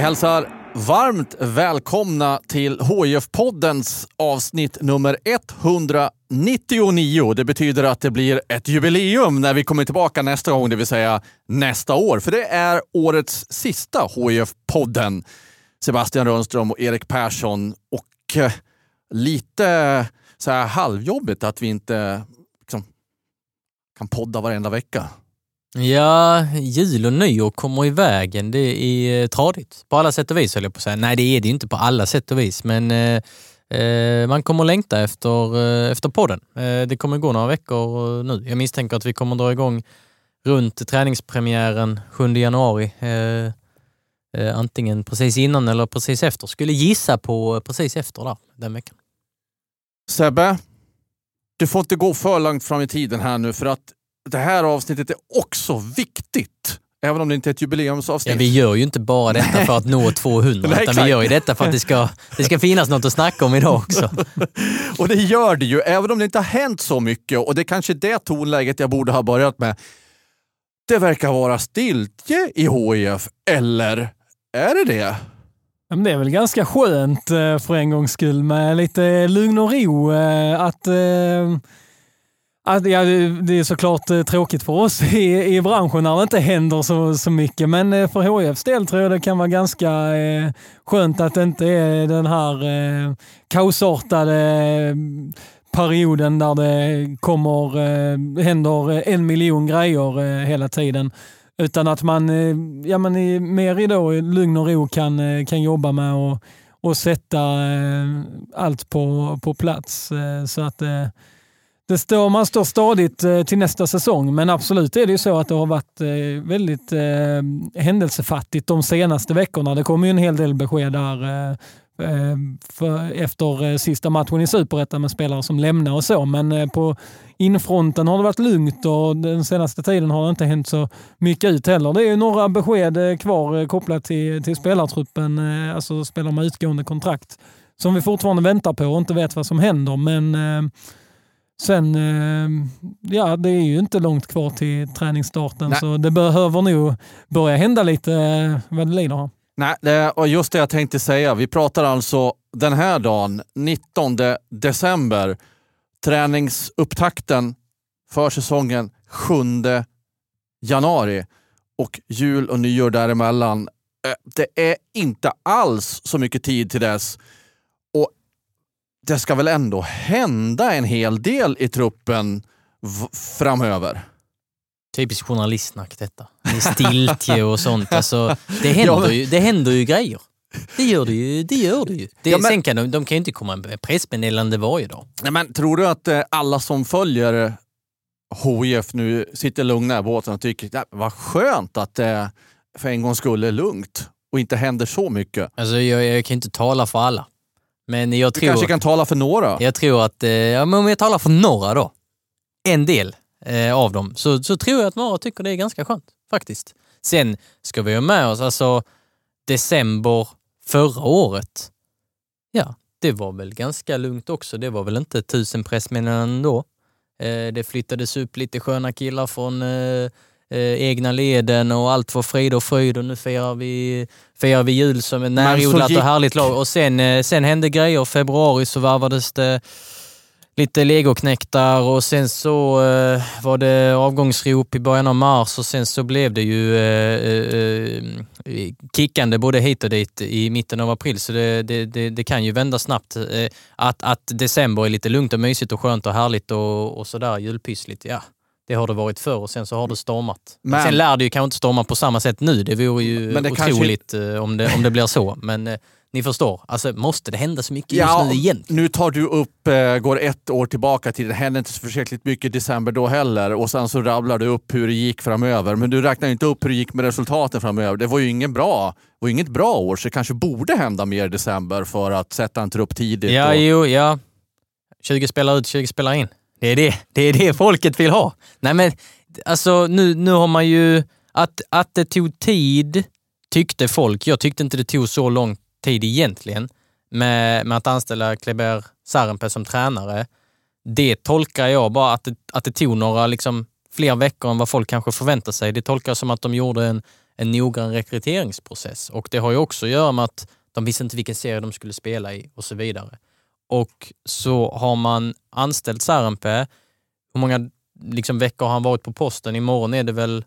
Vi hälsar varmt välkomna till HIF-poddens avsnitt nummer 199. Det betyder att det blir ett jubileum när vi kommer tillbaka nästa gång, det vill säga nästa år. För det är årets sista HIF-podden. Sebastian Rönnström och Erik Persson. Och lite så här halvjobbigt att vi inte liksom kan podda varenda vecka. Ja, jul och nyår kommer i vägen. Det är tradigt. På alla sätt och vis, höll jag på att säga. Nej, det är det inte på alla sätt och vis. Men man kommer längta efter podden. Det kommer gå några veckor nu. Jag misstänker att vi kommer dra igång runt träningspremiären 7 januari. Antingen precis innan eller precis efter. Skulle gissa på precis efter där, den veckan. Sebbe, du får inte gå för långt fram i tiden här nu, för att det här avsnittet är också viktigt. Även om det inte är ett jubileumsavsnitt. Ja, vi gör ju inte bara detta för att nå 200. Nej, utan vi gör ju detta för att det ska finnas något att snacka om idag också. Och det gör det ju, även om det inte har hänt så mycket. Och det är kanske det tonläget jag borde ha börjat med. Det verkar vara stiltje i HIF. Eller är det det? Men det är väl ganska skönt för en gångs skull med lite lugn och ro. Ja, det är såklart tråkigt för oss i branschen när det inte händer så mycket. Men för HIFs del tror jag det kan vara ganska skönt att det inte är den här kaosartade perioden där det händer 1 miljon grejer hela tiden. Utan att man mer i lugn och ro kan jobba med och sätta allt på plats. Så att man står stadigt till nästa säsong. Men absolut är det ju så att det har varit väldigt händelsefattigt de senaste veckorna. Det kommer ju en hel del besked där efter sista matchen i Superettan med spelare som lämnar och så. Men på infronten har det varit lugnt och den senaste tiden har det inte hänt så mycket ut heller. Det är ju några besked kvar kopplat till spelartruppen, alltså spelare med utgående kontrakt, som vi fortfarande väntar på och inte vet vad som händer. Men sen, det är ju inte långt kvar till träningsstarten. Nej. Så det behöver nog börja hända lite vad det lider. Nej, och just det jag tänkte säga. Vi pratar alltså den här dagen, 19 december. Träningsupptakten för säsongen 7 januari. Och jul och nyår däremellan. Det är inte alls så mycket tid till dess. Och det ska väl ändå hända en hel del i truppen framöver. Typiskt journalistsnack detta. Med stiltje och sånt. Alltså, det händer ju grejer. Det gör det ju. Sen kan de kan ju inte komma med pressmeddelande varje dag. Nej, men tror du att alla som följer HIF nu sitter lugna i båten och tycker vad skönt att det för en gång skulle är lugnt och inte händer så mycket? Alltså jag kan inte tala för alla. Men jag tror... Du kanske kan tala för några? Jag tror att... men om jag talar för några då. En del av dem. Så tror jag att några tycker det är ganska skönt. Faktiskt. Sen ska vi ha med oss alltså december förra året. Ja, det var väl ganska lugnt också. Det var väl inte 1000 pressmeddelanden då. Det flyttades upp lite sköna killar från egna leden och allt var frid och fröjd och nu firar vi jul som ett närodlat och härligt lag. Och sen hände grejer. Februari så varvades det lite legoknäktar och sen så var det avgångsrop i början av mars och sen så blev det ju kickande både hit och dit i mitten av april, så det kan ju vända snabbt. Att december är lite lugnt och mysigt och skönt och härligt och sådär julpyssligt, ja. Det har det varit förr och sen så har det stormat. Men sen lär det ju kanske inte storma på samma sätt nu. Det vore ju otroligt om det blir så. Men ni förstår, alltså måste det hända så mycket just nu egentligen? Nu tar du upp, går 1 år tillbaka till det hände inte så försäkligt mycket i december då heller. Och sen så rabblar du upp hur det gick framöver. Men du räknar inte upp hur det gick med resultaten framöver. Det var ju inget bra år, så det kanske borde hända mer i december för att sätta en trupp tidigt. Ja. 20 spelar ut, 20 spelar in. Det är det folket vill ha. Nej men, alltså nu har man ju... Att det tog tid tyckte folk. Jag tyckte inte det tog så lång tid egentligen med att anställa Kleber Sarenpää som tränare. Det tolkar jag bara att det tog några liksom fler veckor än vad folk kanske förväntar sig. Det tolkar som att de gjorde en noggrann rekryteringsprocess. Och det har ju också att göra med att de visste inte vilken serie de skulle spela i och så vidare. Och så har man anställt Särenpää. Hur många veckor har han varit på posten? Imorgon är det väl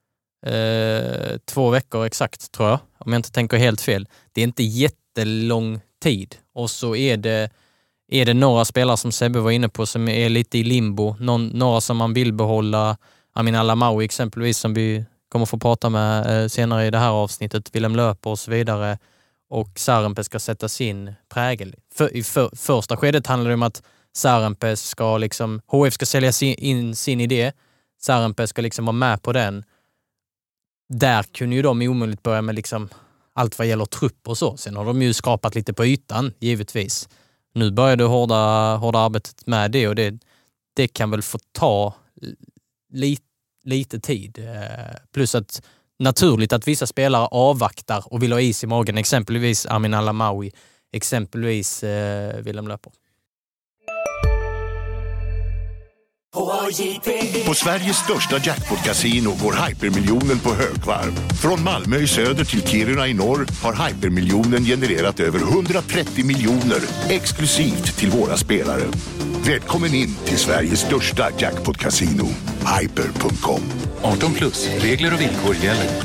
2 veckor exakt, tror jag. Om jag inte tänker helt fel. Det är inte jättelång tid. Och så är det några spelare som Sebbe var inne på som är lite i limbo. Några som man vill behålla. Amin Alamawi exempelvis, som vi kommer få prata med senare i det här avsnittet. Willem Löper och så vidare. Och Särenpää ska sätta sin prägel. I första skedet handlar det om att Särenpää ska HF ska sälja in sin idé. Särenpää ska vara med på den. Där kunde ju de omöjligt börja med allt vad gäller trupp och så. Sen har de ju skapat lite på ytan, givetvis. Nu börjar det hårda arbetet med det, och det kan väl få ta lite tid. Plus att naturligt att vissa spelare avvaktar och vill ha is i magen. Exempelvis Amin Alamawi, exempelvis Willem Löper. På Sveriges största jackpot-casino går hypermiljonen på högvarv. Från Malmö i söder till Kiruna i norr har hypermiljonen genererat över 130 miljoner exklusivt till våra spelare. Välkommen in till Sveriges största jackpot-casino, hyper.com. 18+, regler och villkor gäller.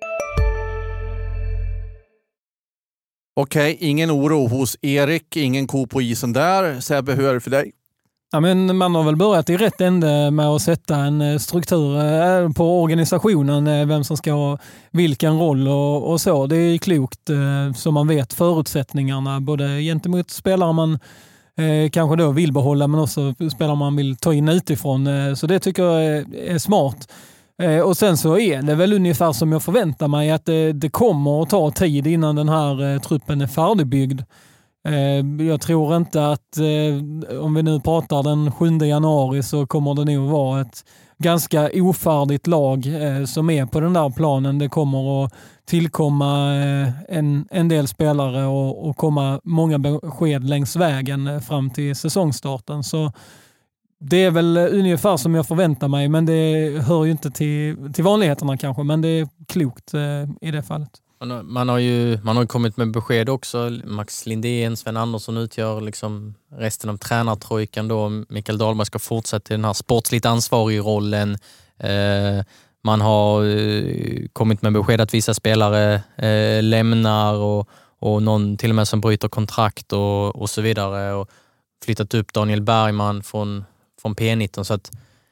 Okej, ingen oro hos Erik, ingen ko på isen där. Sebbe, hur är det för dig? Ja, men man har väl börjat i rätt ände med att sätta en struktur på organisationen, vem som ska ha vilken roll och så. Det är klokt så man vet förutsättningarna både gentemot spelare man kanske då vill behålla, men också spelare man vill ta in utifrån. Så det tycker jag är smart. Och sen så är det väl ungefär som jag förväntar mig, att det kommer att ta tid innan den här truppen är färdigbyggd. Jag tror inte att om vi nu pratar den 7 januari så kommer det nog vara ett ganska ofärdigt lag som är på den där planen. Det kommer att tillkomma en del spelare och komma många besked längs vägen fram till säsongstarten. Så det är väl ungefär som jag förväntar mig, men det hör ju inte till vanligheterna kanske, men det är klokt i det fallet. Man har ju kommit med besked också. Max Lindén, Sven Andersson utgör resten av tränartrojkan då. Mikael Dahlberg ska fortsätta i den här sportsligt ansvarig rollen. Man har kommit med besked att vissa spelare lämnar och någon till och med som bryter kontrakt och så vidare. Och flyttat upp Daniel Bergman från P19, så att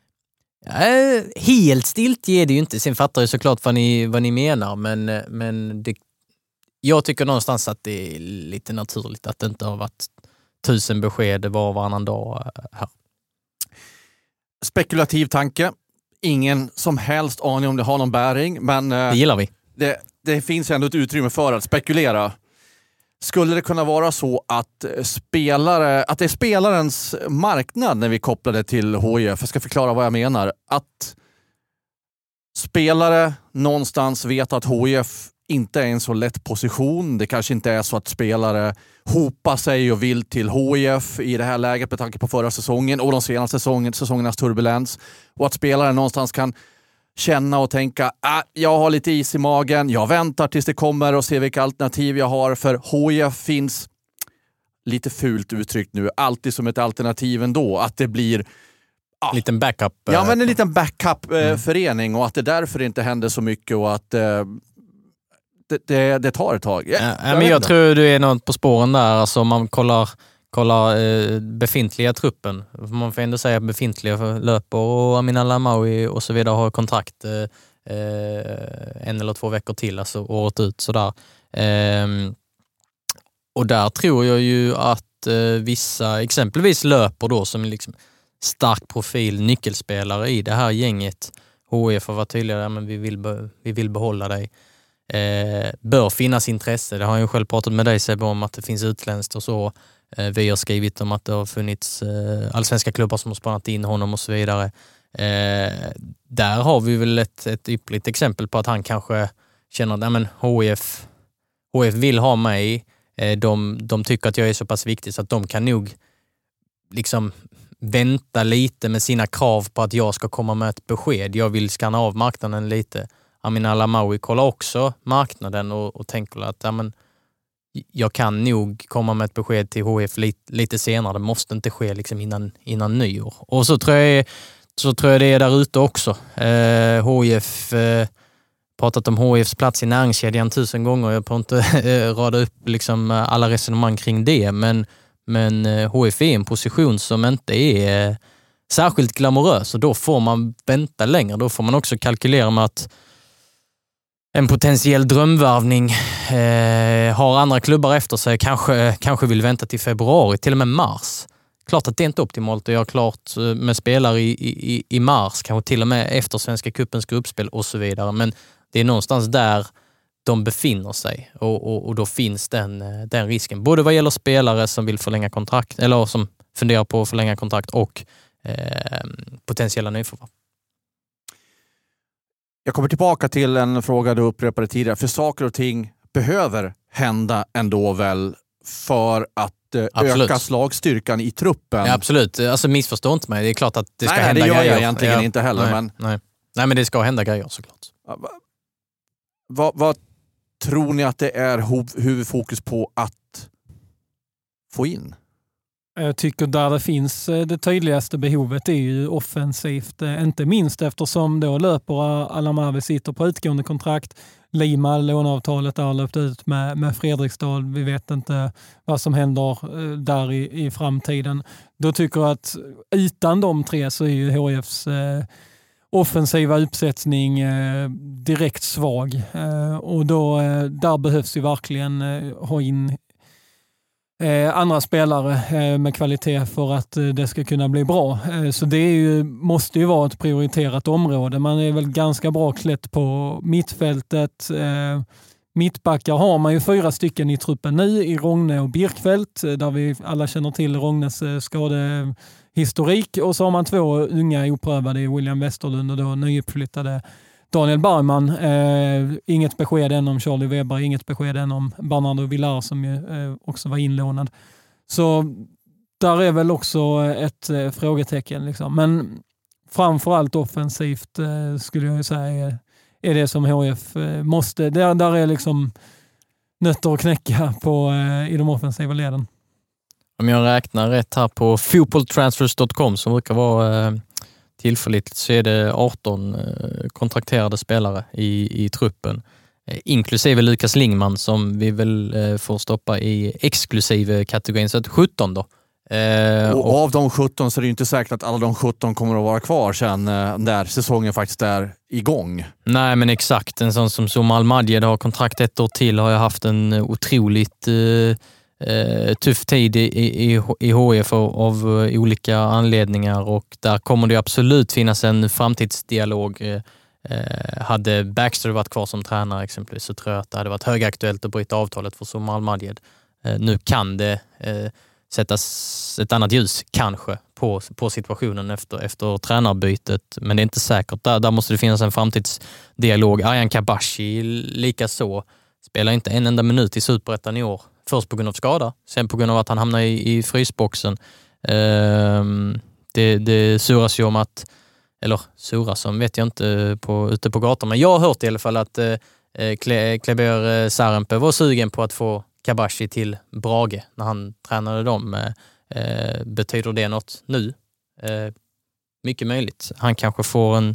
helt stilt är det ju inte. Sen fattar jag såklart vad ni menar, men jag tycker någonstans att det är lite naturligt att det inte har varit 1000 besked var och varannan dag här. Spekulativ tanke. Ingen som helst aning om det har någon bäring, men det gillar vi. Det finns ändå ett utrymme för att spekulera. Skulle det kunna vara så att det är spelarens marknad när vi kopplar det till HIF? Jag ska förklara vad jag menar. Att spelare någonstans vet att HIF inte är en så lätt position. Det kanske inte är så att spelare hopar sig och vill till HIF i det här läget med tanke på förra säsongen och de senaste säsongernas turbulens. Och att spelare någonstans kan känna och tänka, jag har lite is i magen, jag väntar tills det kommer och ser vilka alternativ jag har, för HIF finns, lite fult uttryckt nu, alltid som ett alternativ ändå, att det blir en liten backup. Ja, men en liten backup-förening, och att det därför inte händer så mycket och att det tar ett tag. Men jag tror du är något på spåren där. Alltså, om man kollar befintliga truppen. Man får ändå säga befintliga Löper och Amin Alamawi och så vidare har kontrakt 1 eller 2 veckor till, alltså året ut sådär. Och där tror jag ju att vissa, exempelvis Löper då, som stark profil, nyckelspelare i det här gänget, HIF har varit tydligare, men vi vill behålla dig. Bör finnas intresse. Det har jag själv pratat med dig, Sebbe, om att det finns utländskt och så. Vi har skrivit om att det har funnits allsvenska klubbar som har spannat in honom och så vidare. Där har vi väl ett ypperligt exempel på att han kanske känner att HIF vill ha mig. De tycker att jag är så pass viktig så att de kan nog vänta lite med sina krav på att jag ska komma med ett besked. Jag vill skanna av marknaden lite. Amin Alamawi kollar också marknaden och tänker att jag kan nog komma med ett besked till HIF lite senare. Det måste inte ske liksom innan nyår. Och så tror jag det är där ute också. HIF pratat om HIFs plats i näringskedjan 1000 gånger. Jag får inte rada upp liksom alla resonemang kring det. Men HIF är en position som inte är särskilt glamorös och då får man vänta längre. Då får man också kalkylera med att en potentiell drömvärvning har andra klubbar efter sig. Kanske vill vänta till februari, till och med mars. Klart att det är inte optimalt att göra klart med spelare i mars, kanske till och med efter Svenska cupens gruppspel och så vidare. Men det är någonstans där de befinner sig och då finns den risken. Både vad gäller spelare som vill förlänga kontrakt eller som funderar på att förlänga kontrakt och potentiella nyförvärv. Jag kommer tillbaka till en fråga du upprepade tidigare. För saker och ting behöver hända ändå väl för att öka slagstyrkan i truppen? Ja, absolut. Alltså missförstå inte mig. Det är klart att det ska hända grejer. Nej, det gör jag egentligen inte heller. Nej, men det ska hända grejer såklart. Vad tror ni att det är huvudfokus på att få in? Jag tycker där det finns det tydligaste behovet är ju offensivt. Inte minst eftersom då löper Alamawi sitter på utgående kontrakt. Lima, låneavtalet har löpt ut med Fredrikstad. Vi vet inte vad som händer där i framtiden. Då tycker jag att utan de tre så är ju HIFs offensiva uppsättning direkt svag. Och då där behövs ju verkligen ha in andra spelare med kvalitet för att det ska kunna bli bra. Så det är ju, måste ju vara ett prioriterat område. Man är väl ganska bra klätt på mittfältet. Mittbackar har man ju 4 stycken i truppen nu i Rogne och Birkfeldt, där vi alla känner till Rognes skadehistorik. Och så har man 2 unga oprövade i William Westerlund och då nyuppflyttade Daniel Bergman. Inget besked än om Charlie Weber, inget besked än om Bernardo Villar som ju också var inlånad. Så där är väl också ett frågetecken. Liksom. Men framförallt offensivt skulle jag säga är det som HIF måste. Där är liksom nötter att knäcka i de offensiva leden. Om jag räknar rätt här på footballtransfers.com som brukar vara tillförlitligt så är det 18 kontrakterade spelare i truppen. Inklusive Lukas Lingman som vi väl får stoppa i exklusive kategorin. Så att 17 då. Och av de 17 så är det ju inte säkert att alla de 17 kommer att vara kvar sen när säsongen faktiskt är igång. Nej, men exakt. En sån som Somal Al-Madjed har kontrakt 1 år till har jag haft en otroligt tuff tid i HIF av olika anledningar och där kommer det absolut finnas en framtidsdialog. Hade Baxter varit kvar som tränare exempelvis så tror jag att det hade varit högaktuellt att bryta avtalet för Somal Al-Madjed. Nu kan det sättas ett annat ljus kanske på situationen efter tränarbytet, men det är inte säkert. Där måste det finnas en framtidsdialog. Arjan Kabashi lika så spelar inte en enda minut i Superettan i år. Först på grund av skada, sen på grund av att han hamnar i frysboxen. Det suras ju om att, eller suras om vet jag inte ute på gatan, men jag har hört i alla fall att Kleber Sarempe var sugen på att få Kabashi till Brage när han tränade dem. Betyder det något nu? Mycket möjligt. Han kanske får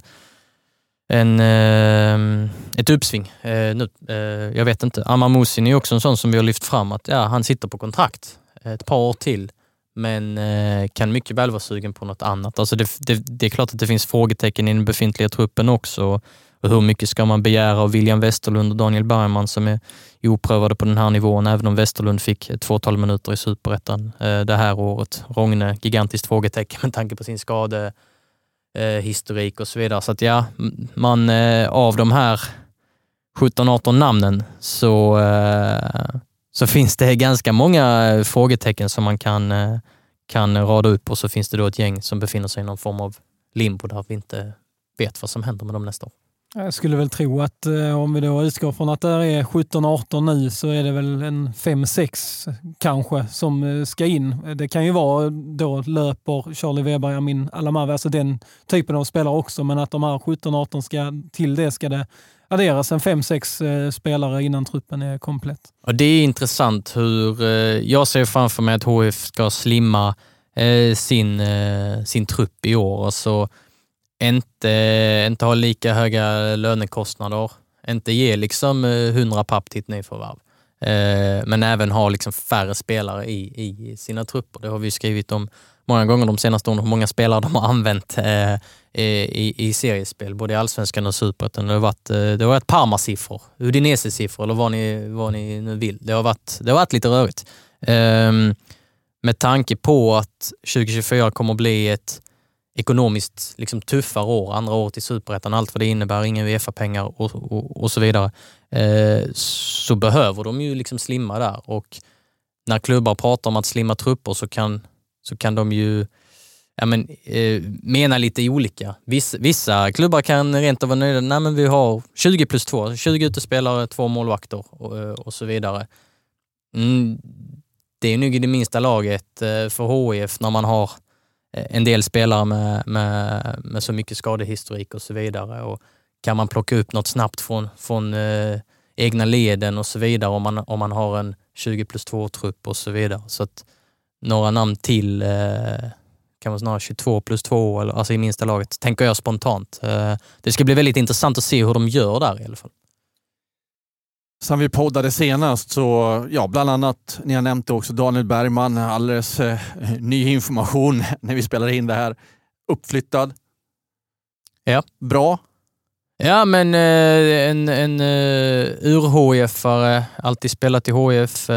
ett uppsving nu. Jag vet inte. Amar Musin är också en sån som vi har lyft fram att han sitter på kontrakt ett par år till men kan mycket väl vara sugen på något annat. Alltså det är klart att det finns frågetecken i den befintliga truppen också. Och hur mycket ska man begära av William Westerlund och Daniel Bergman som är oprövade på den här nivån, även om Westerlund fick ett 2-tal minuter i Superettan det här året. Rogne, gigantiskt frågetecken med tanke på sin skadehistorik och så vidare. Så att man av de här 17-18 namnen så finns det ganska många frågetecken som man kan rada upp och så finns det då ett gäng som befinner sig i någon form av limbo där vi inte vet vad som händer med dem nästa år. Jag skulle väl tro att om vi då utgår från att det är 17-18 nu så är det väl en 5-6 kanske som ska in. Det kan ju vara då löper Charlie Weber, Amin Alamawi, alltså den typen av spelare också, men att de här 17-18 ska det adderas en 5-6 spelare innan truppen är komplett. Och det är intressant hur jag ser framför mig att HIF ska slimma sin trupp i år. Alltså inte ha lika höga lönekostnader. Inte ge liksom 100 papp till ett nyförvärv. Men även ha liksom färre spelare i sina trupper. Det har vi skrivit om många gånger de senaste åren, hur många spelare de har använt i seriespel, både i Allsvenskan och Superettan. Det har varit Parma-siffror, Udinese-siffror eller vad ni nu vill. Det har varit lite rörigt. Med tanke på att 2024 kommer att bli ett ekonomiskt liksom tuffare år, andra året i Superettan, allt vad det innebär, inga UEFA-pengar och så vidare, så behöver de ju liksom slimma där. Och när klubbar pratar om att slimma trupper så kan de ju mena lite olika. Vissa klubbar kan rent av vara nöjda. Nej, men vi har 20+2, 20 utespelare, 2 målvakter och så vidare. Det är nog i det minsta laget för HIF när man har en del spelare med så mycket skadehistorik och så vidare. Och kan man plocka upp något snabbt från egna leden och så vidare om man har en 20+2-trupp och så vidare. Så att några namn till kan man snarare 22+2 eller, alltså i minsta laget, tänker jag spontant. Det ska bli väldigt intressant att se hur de gör där i alla fall. Sen vi poddade senast så, bland annat, ni har nämnt också Daniel Bergman, alldeles ny information när vi spelade in det här, uppflyttad. Ja. Bra. Ja, men en ur-HIF-are, alltid spelat i HIF,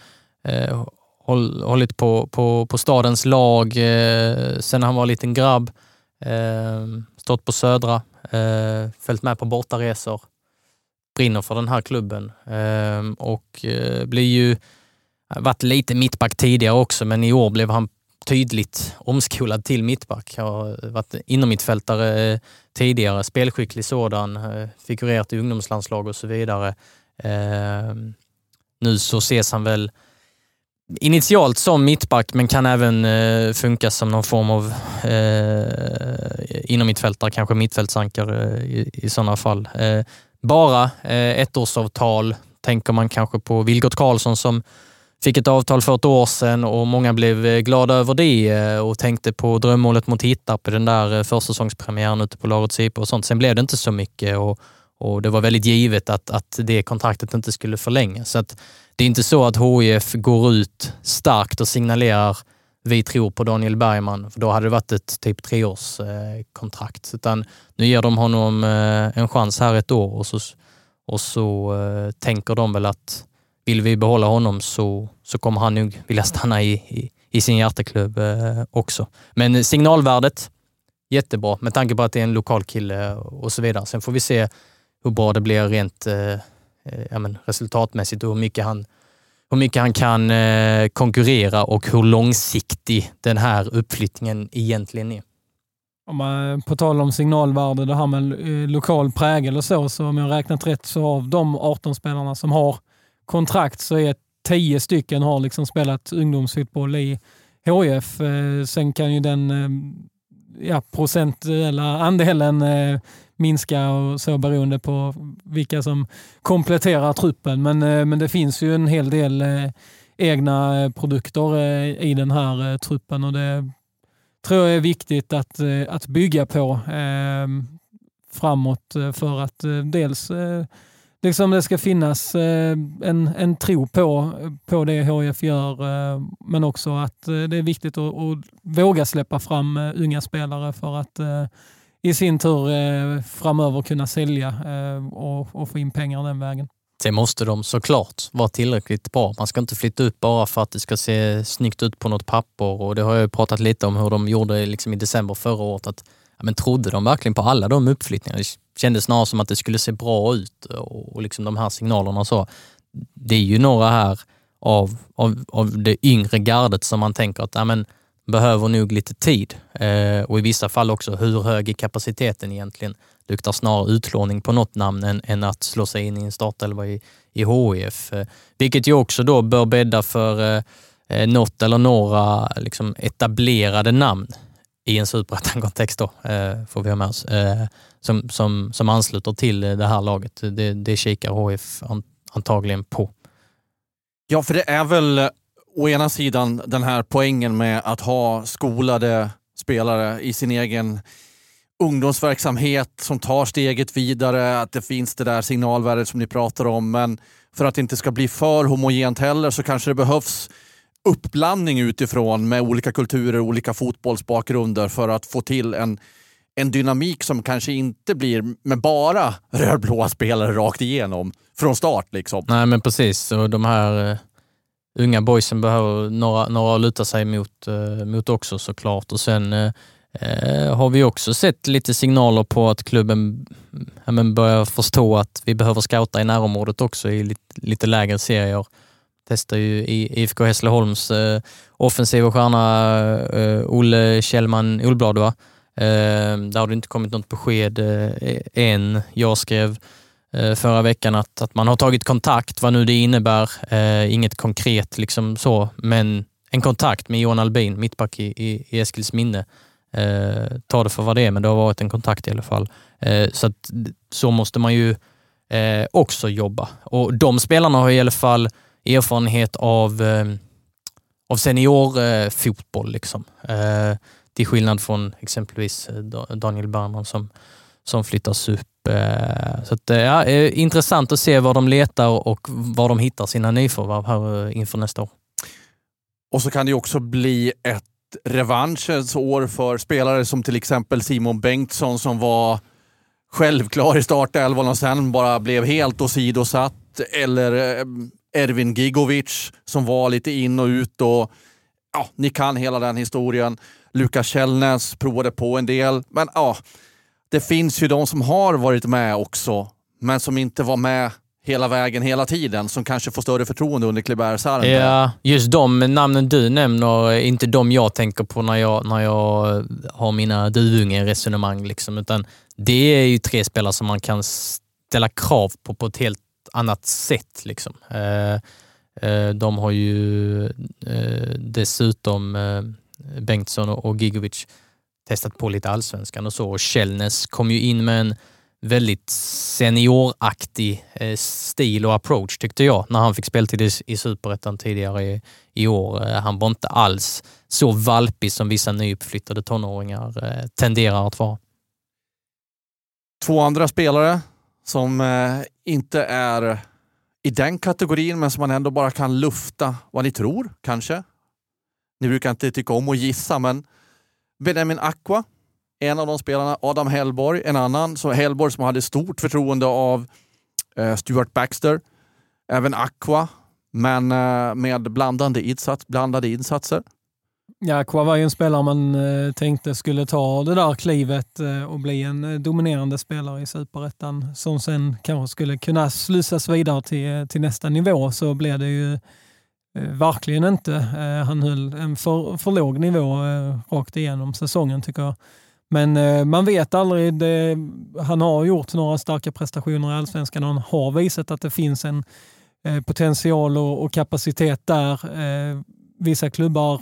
hållit på stadens lag sen han var en liten grabb, stått på Södra, följt med på bortaresor, brinner för den här klubben och blir ju varit lite mittback tidigare också, men i år blev han tydligt omskolad till mittback. Har varit inommittfältare tidigare, spelskicklig sådan, figurerat i ungdomslandslag och så vidare. Nu så ses han väl initialt som mittback, men kan även funka som någon form av inommittfältare, kanske mittfältsankare i sådana fall. Bara ettårsavtal, tänker man kanske på Vilgot Karlsson som fick ett avtal för ett år sedan och många blev glada över det och tänkte på drömmålet mot Hittarp i den där försäsongspremiären ute på Lagets IP och sånt. Sen blev det inte så mycket och det var väldigt givet att det kontraktet inte skulle förlängas. Så att det är inte så att HIF går ut starkt och signalerar vi tror på Daniel Bergman, för då hade det varit ett typ 3-årskontrakt. Utan nu ger de honom en chans här ett år och så tänker de väl att vill vi behålla honom så kommer han nog vilja stanna i sin hjärteklubb också. Men signalvärdet, jättebra med tanke på att det är en lokal kille och så vidare. Sen får vi se hur bra det blir rent resultatmässigt och hur mycket han kan konkurrera och hur långsiktig den här uppflyttningen egentligen är. Om man på tal om signalvärde, det här med lokal prägel och så om jag räknat rätt så av de 18 spelarna som har kontrakt så är 10 stycken har liksom spelat ungdomsfotboll i HIF. Sen kan ju den procentuella andelen minska och så beroende på vilka som kompletterar truppen. Men det finns ju en hel del egna produkter i den här truppen och det tror jag är viktigt att bygga på framåt för att dels liksom det ska finnas en tro på det HIF gör, men också att det är viktigt att våga släppa fram unga spelare för att i sin tur framöver kunna sälja och få in pengar den vägen. Sen måste de såklart vara tillräckligt bra. Man ska inte flytta upp bara för att det ska se snyggt ut på något papper, och det har jag pratat lite om hur de gjorde liksom i december förra året. Att, men trodde de verkligen på alla de uppflyttningarna? Det kändes snarare som att det skulle se bra ut och liksom de här signalerna och så. Det är ju några här av det yngre gardet som man tänker att behöver nog lite tid. Och i vissa fall också, hur hög är kapaciteten egentligen? Luktar snarare utlåning på något namn än att slå sig in i en startelva i HIF. Vilket ju också då bör bädda för något eller några liksom etablerade namn i en superettan-kontext då, får vi ha med oss, som ansluter till det här laget. Det kikar HIF antagligen på. Ja, för det är väl å ena sidan den här poängen med att ha skolade spelare i sin egen ungdomsverksamhet som tar steget vidare, att det finns det där signalvärdet som ni pratar om, men för att det inte ska bli för homogent heller så kanske det behövs uppblandning utifrån med olika kulturer, olika fotbollsbakgrunder för att få till en dynamik som kanske inte blir med bara rödblåa spelare rakt igenom från start liksom. Nej, men precis. Och de här unga boysen behöver några att luta sig mot också såklart. Och sen har vi också sett lite signaler på att klubben börjar förstå att vi behöver scouta i närområdet också i lite lägre serier. Testar ju i IFK Hässleholms offensiva stjärna Olle Kjellman Olblad, va? Där har det inte kommit något besked än. Jag skrev förra veckan att man har tagit kontakt, vad nu det innebär. Inget konkret liksom så, men en kontakt med Johan Albin, mittback i Eskils minne. Ta det för vad det är, men det har varit en kontakt i alla fall. Så måste man ju också jobba. Och de spelarna har i alla fall erfarenhet av seniorfotboll liksom. Till skillnad från exempelvis Daniel Bergman som flyttas upp. Så att, intressant att se vad de letar och var de hittar sina nyförvärv här inför nästa år. Och så kan det ju också bli ett revanschens år för spelare som till exempel Simon Bengtsson som var självklar i startelvan och sen bara blev helt åsidosatt, eller Ervin Gigovic som var lite in och ut och ja, ni kan hela den historien. Lukas Källnäs provade på en del, men ja, det finns ju de som har varit med också men som inte var med hela vägen, hela tiden, som kanske får större förtroende under Klebergsarren. Ja, just de namnen du nämner är inte de jag tänker på när jag har mina duvunge-resonemang liksom, utan det är ju 3 spelare som man kan ställa krav på ett helt annat sätt liksom. De har ju dessutom Bengtsson och Gigovic testat på lite allsvenskan och så, och Källnäs kom ju in med en väldigt senioraktig stil och approach tyckte jag när han fick speltid i Superettan tidigare i år. Han var inte alls så valpig som vissa nyuppflyttade tonåringar tenderar att vara. 2 andra spelare som inte är i den kategorin men som man ändå bara kan lufta vad ni tror kanske. Ni brukar inte tycka om att gissa, men Benjamin Aqua, en av de spelarna, Adam Hellborg, en annan. Så Hellborg som hade stort förtroende av Stuart Baxter. Även Aqua, men med blandade insatser. Ja, Aqua var ju en spelare man tänkte skulle ta det där klivet och bli en dominerande spelare i Superettan som sen kanske skulle kunna slussas vidare till nästa nivå, så blev det ju verkligen inte. Han höll en för låg nivå rakt igenom säsongen tycker jag. Men man vet aldrig. Han har gjort några starka prestationer i Allsvenskan och han har visat att det finns en potential och kapacitet där. Vissa klubbar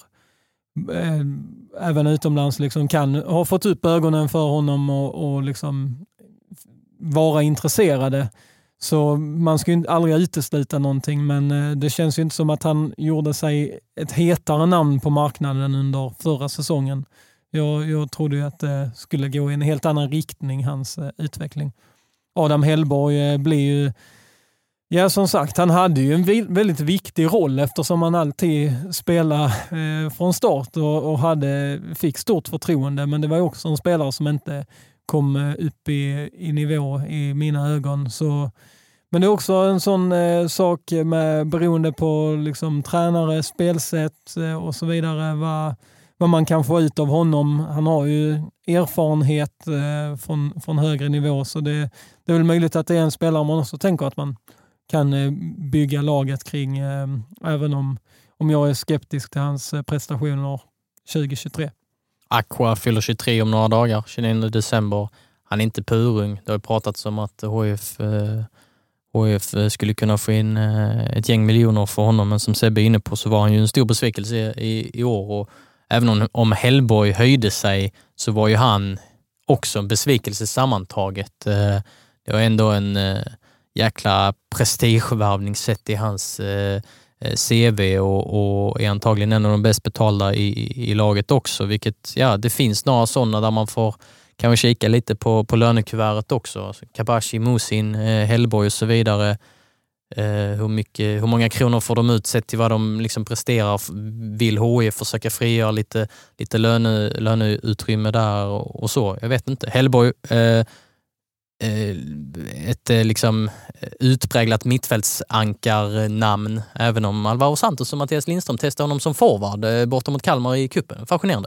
även utomlands liksom kan ha fått upp ögonen för honom och liksom vara intresserade. Så man ska ju aldrig utesluta någonting, men det känns ju inte som att han gjorde sig ett hetare namn på marknaden under förra säsongen. Jag trodde ju att det skulle gå i en helt annan riktning, hans utveckling. Adam Hellborg blir ju, ja som sagt, han hade ju en väldigt viktig roll eftersom han alltid spelade från start och fick stort förtroende, men det var ju också en spelare som inte kom upp i nivå i mina ögon. Så, men det är också en sån sak med beroende på liksom, tränare, spelsätt och så vidare, vad man kan få ut av honom. Han har ju erfarenhet från högre nivå, så det är väl möjligt att det är en spelare man också tänker att man kan bygga laget kring, även om jag är skeptisk till hans prestationer 2023. Aqua fyller 23 om några dagar, 29 december. Han är inte purung. Det har pratats om att HF skulle kunna få in ett gäng miljoner för honom, men som Sebbe är inne på så var han ju en stor besvikelse i år, och även om Hellborg höjde sig så var ju han också en besvikelse sammantaget. Det var ändå en jäkla prestigevärvning sett i hans CV och är antagligen en av de bäst betalda i laget också, vilket, det finns några sådana där man får kanske kika lite på lönekuvertet också. Alltså Kabashi, Musin, Hellborg och så vidare. Hur många kronor får de ut sett till vad de liksom presterar? Vill HIF försöka frigöra lite löneutrymme där och så? Jag vet inte. Hellborg, ett liksom utpräglat mittfältsankarnamn, även om Alvaro Santos och Mattias Lindström testade honom som forward borta mot Kalmar i kuppen. Fascinerande.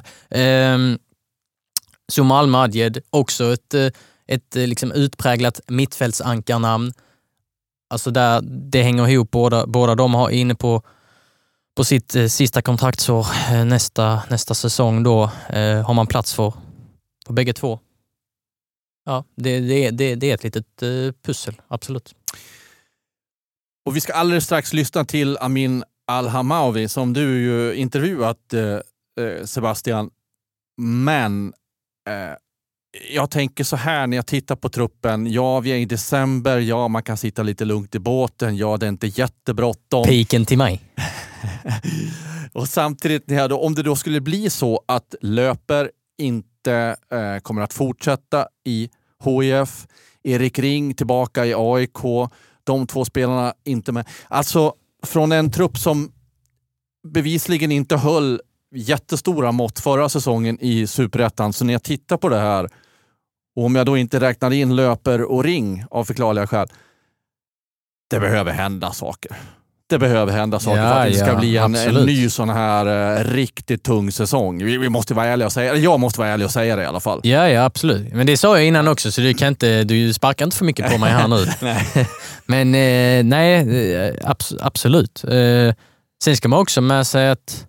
Suma Almadjed, också ett liksom utpräglat mittfältsankarnamn. Alltså det hänger ihop, båda de har inne på sitt sista kontraktsår nästa säsong då. Har man plats för bägge två. Ja, det är ett litet pussel, absolut. Och vi ska alldeles strax lyssna till Amin Al-Hamawi som du ju intervjuat, Sebastian. Men jag tänker så här när jag tittar på truppen. Ja, vi är i december. Ja, man kan sitta lite lugnt i båten. Ja, det är inte jättebråttom. Piken till mig. Och samtidigt, om det då skulle bli så att Löper inte kommer att fortsätta i HIF, Erik Ring tillbaka i AIK, de två spelarna inte med. Alltså från en trupp som bevisligen inte höll jättestora mått förra säsongen i Superettan, så när jag tittar på det här, och om jag då inte räknar in Löper och Ring av förklarliga skäl, det behöver hända saker. Det behöver hända saker för att det ska bli en ny sån här riktigt tung säsong. Vi måste vara ärliga och säga, jag måste vara ärlig och säga det i alla fall. Ja, absolut. Men det sa jag innan också, så du sparkar inte för mycket på mig här nu. Men nej, absolut. Sen ska man också med sig att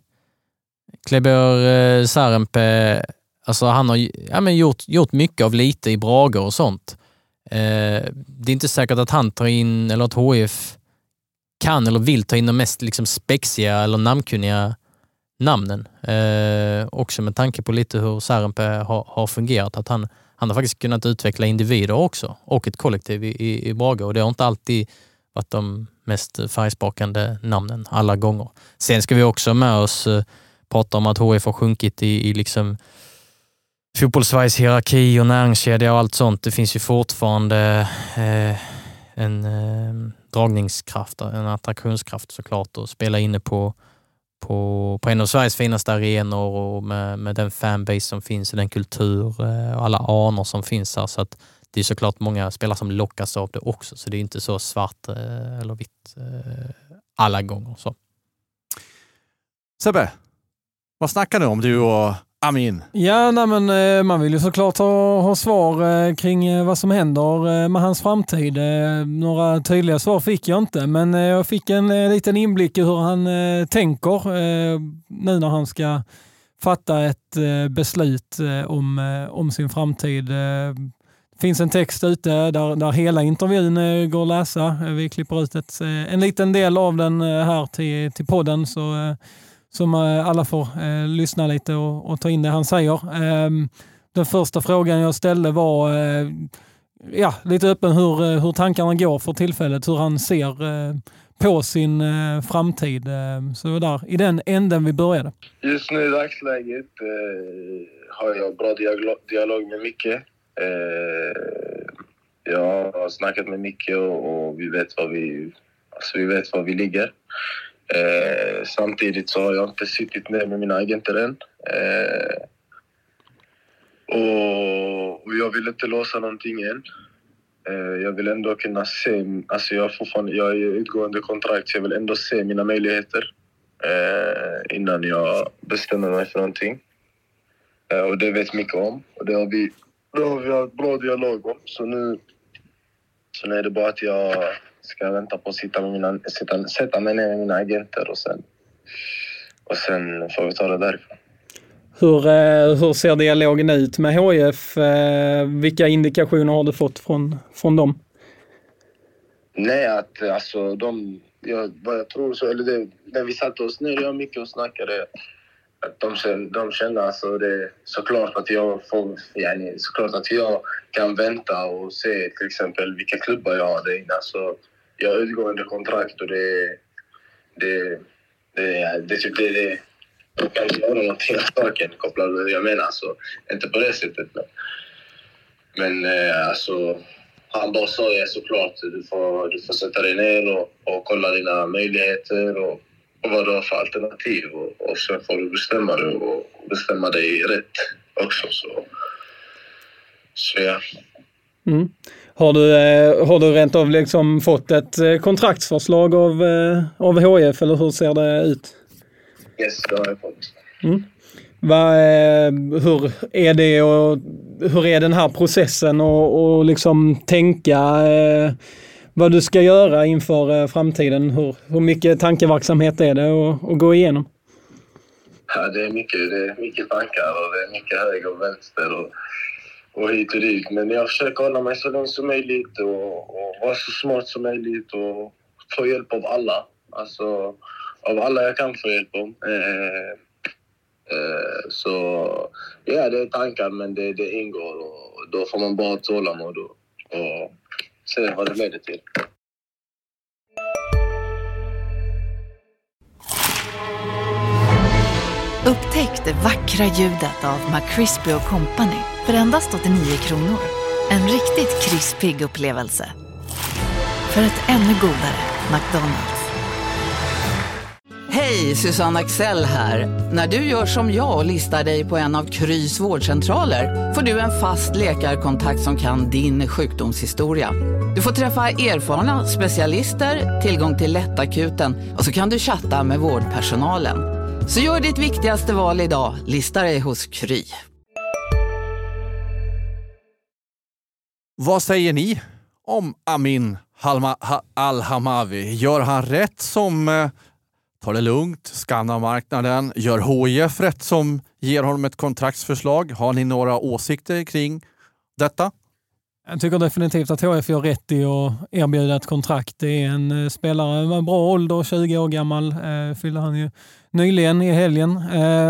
Kleber Sarenpe, alltså han har gjort mycket av lite i Brage och sånt. Det är inte säkert att han tar in, eller att HIF kan eller vill ta in de mest liksom spexiga eller namnkunniga namnen. Också med tanke på lite hur Sarenpe har fungerat. Att han har faktiskt kunnat utveckla individer också. Och ett kollektiv i Brage. Och det har inte alltid varit de mest färgsprakande namnen alla gånger. Sen ska vi också med oss prata om att HIF har sjunkit i liksom fotbollssveriges hierarki och näringskedja och allt sånt. Det finns ju fortfarande en dragningskraft, en attraktionskraft såklart, och spela inne på en av Sveriges finaste arenor och med den fanbase som finns och den kultur och alla anor som finns här, så att det är såklart många spelare som lockas av det också, så det är inte så svart eller vitt alla gånger. Så. Sebbe, vad snackar du om, du och Amin? Ja, men man vill ju såklart ha svar kring vad som händer med hans framtid. Några tydliga svar fick jag inte, men jag fick en liten inblick i hur han tänker nu när han ska fatta ett beslut om sin framtid. Det finns en text ute där hela intervjun går att läsa. Vi klipper ut en liten del av den här till podden, så som alla får lyssna lite och ta in det han säger. Den första frågan jag ställde var lite öppen hur tankarna går för tillfället, hur han ser på sin framtid. Så det var där, i den änden vi började. Just nu i dagsläget har jag bra dialog med Micke. Jag har snackat med Micke och vi vet var vi ligger. Samtidigt så har jag inte suttit ner med mina agenter än. Och jag vill inte låsa någonting än. Jag vill ändå kunna se, alltså jag är i utgående kontrakt, så jag vill ändå se mina möjligheter innan jag bestämmer mig för någonting. Och det vet mycket om. Och det har vi haft bra dialog om. Så nu är det bara att jag ska vänta på att sätta mig ner med mina agenter och sen får vi ta det därifrån. Hur ser dialogen ut med HIF? Vilka indikationer har du fått från dem? Nej, vad jag tror så, eller när vi satte oss ner, jag mycket och snackade, att de känner alltså det såklart att jag får, såklart att jag kan vänta och se till exempel vilka klubbar jag har där inne. Alltså, jag har utgående kontrakt och det jag kan inte göra någonting av saken kopplat. Jag menar alltså, inte på det sättet. Men alltså, han bara sa såklart, du får sätta dig ner och kolla dina möjligheter och vad du har för alternativ. Och så får du bestämma dig och bestämma dig rätt också. Så ja. Mm. Har du rent av liksom fått ett kontraktsförslag av HIF, eller hur ser det ut? Yes, det har jag fått. Mm. Hur är det och hur är den här processen och liksom tänka vad du ska göra inför framtiden? Hur mycket tankeverksamhet är det att gå igenom? Ja, det är mycket tankar och det är mycket höger och vänster och hit och dit. Men jag försöker hålla mig så långt som möjligt och vara så smart som möjligt och få hjälp av alla. Alltså av alla jag kan få hjälp om. Så ja, det är tankar, men det ingår och då får man bara tålamod och se vad det leder till. Upptäck det vackra ljudet av McCrispy & Company för endast 89 kronor. En riktigt krispig upplevelse. För ett ännu godare McDonald's. Hej, Susanne Axel här. När du gör som jag och listar dig på en av Krys vårdcentraler får du en fast läkarkontakt som kan din sjukdomshistoria. Du får träffa erfarna specialister, tillgång till lättakuten och så kan du chatta med vårdpersonalen. Så gör ditt viktigaste val idag, lista dig hos Kry. Vad säger ni om Amin Al-Hamavi? Gör han rätt som tar det lugnt, skannar marknaden? Gör HIF rätt som ger honom ett kontraktsförslag? Har ni några åsikter kring detta? Jag tycker definitivt att HIF gör rätt i att erbjuda ett kontrakt. Det är en spelare med bra ålder, 20 år gammal, fyllde han ju nyligen i helgen.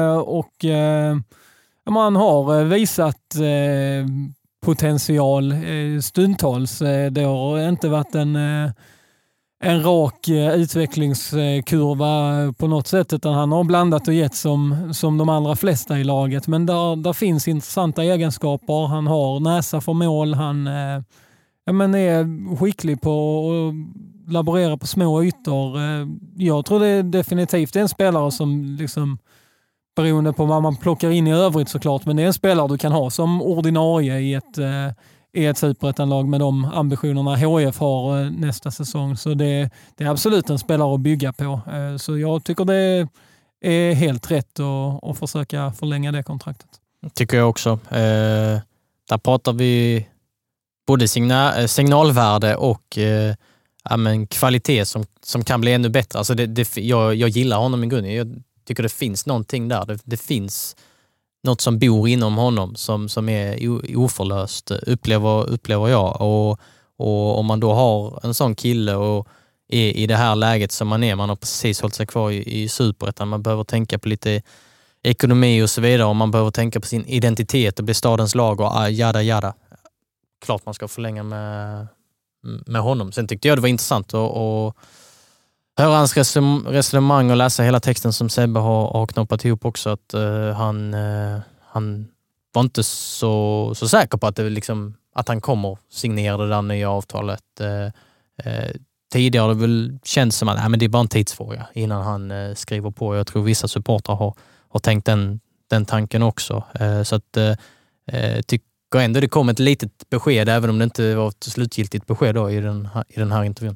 Man har visat potential stundtals. Det har inte varit en rak utvecklingskurva på något sätt, utan han har blandat och gett som de allra flesta i laget. Men där finns intressanta egenskaper. Han har näsa för mål. Han är skicklig på att laborera på små ytor. Jag tror det är definitivt en spelare som liksom, beroende på vad man plockar in i övrigt såklart, men det är en spelare du kan ha som ordinarie i ett superettanlag med de ambitionerna HIF har nästa säsong. Så det är absolut en spelare att bygga på. Så jag tycker det är helt rätt att försöka förlänga det kontraktet. Tycker jag också. Där pratar vi både signalvärde och kvalitet som kan bli ännu bättre. Alltså jag gillar honom i grunden. Jag tycker det finns någonting där. Det finns något som bor inom honom som är oförlöst, upplever jag. Och om man då har en sån kille och är i det här läget som man har precis hållit sig kvar i superettan, man behöver tänka på lite ekonomi och så vidare, och man behöver tänka på sin identitet och bli stadens lag och jada. Klart man ska förlänga med honom. Sen tyckte jag det var intressant att höra hans resonemang och läsa hela texten som Sebbe har knoppat ihop också, att han var inte så säker på att det liksom, att han kommer signera det där nya avtalet. Tidigare har det väl känts som att det är bara en tidsfråga innan han skriver på. Jag tror vissa supportrar har tänkt den tanken också. Så att tycker ändå det kom ett litet besked, även om det inte var ett slutgiltigt besked då i den här intervjun.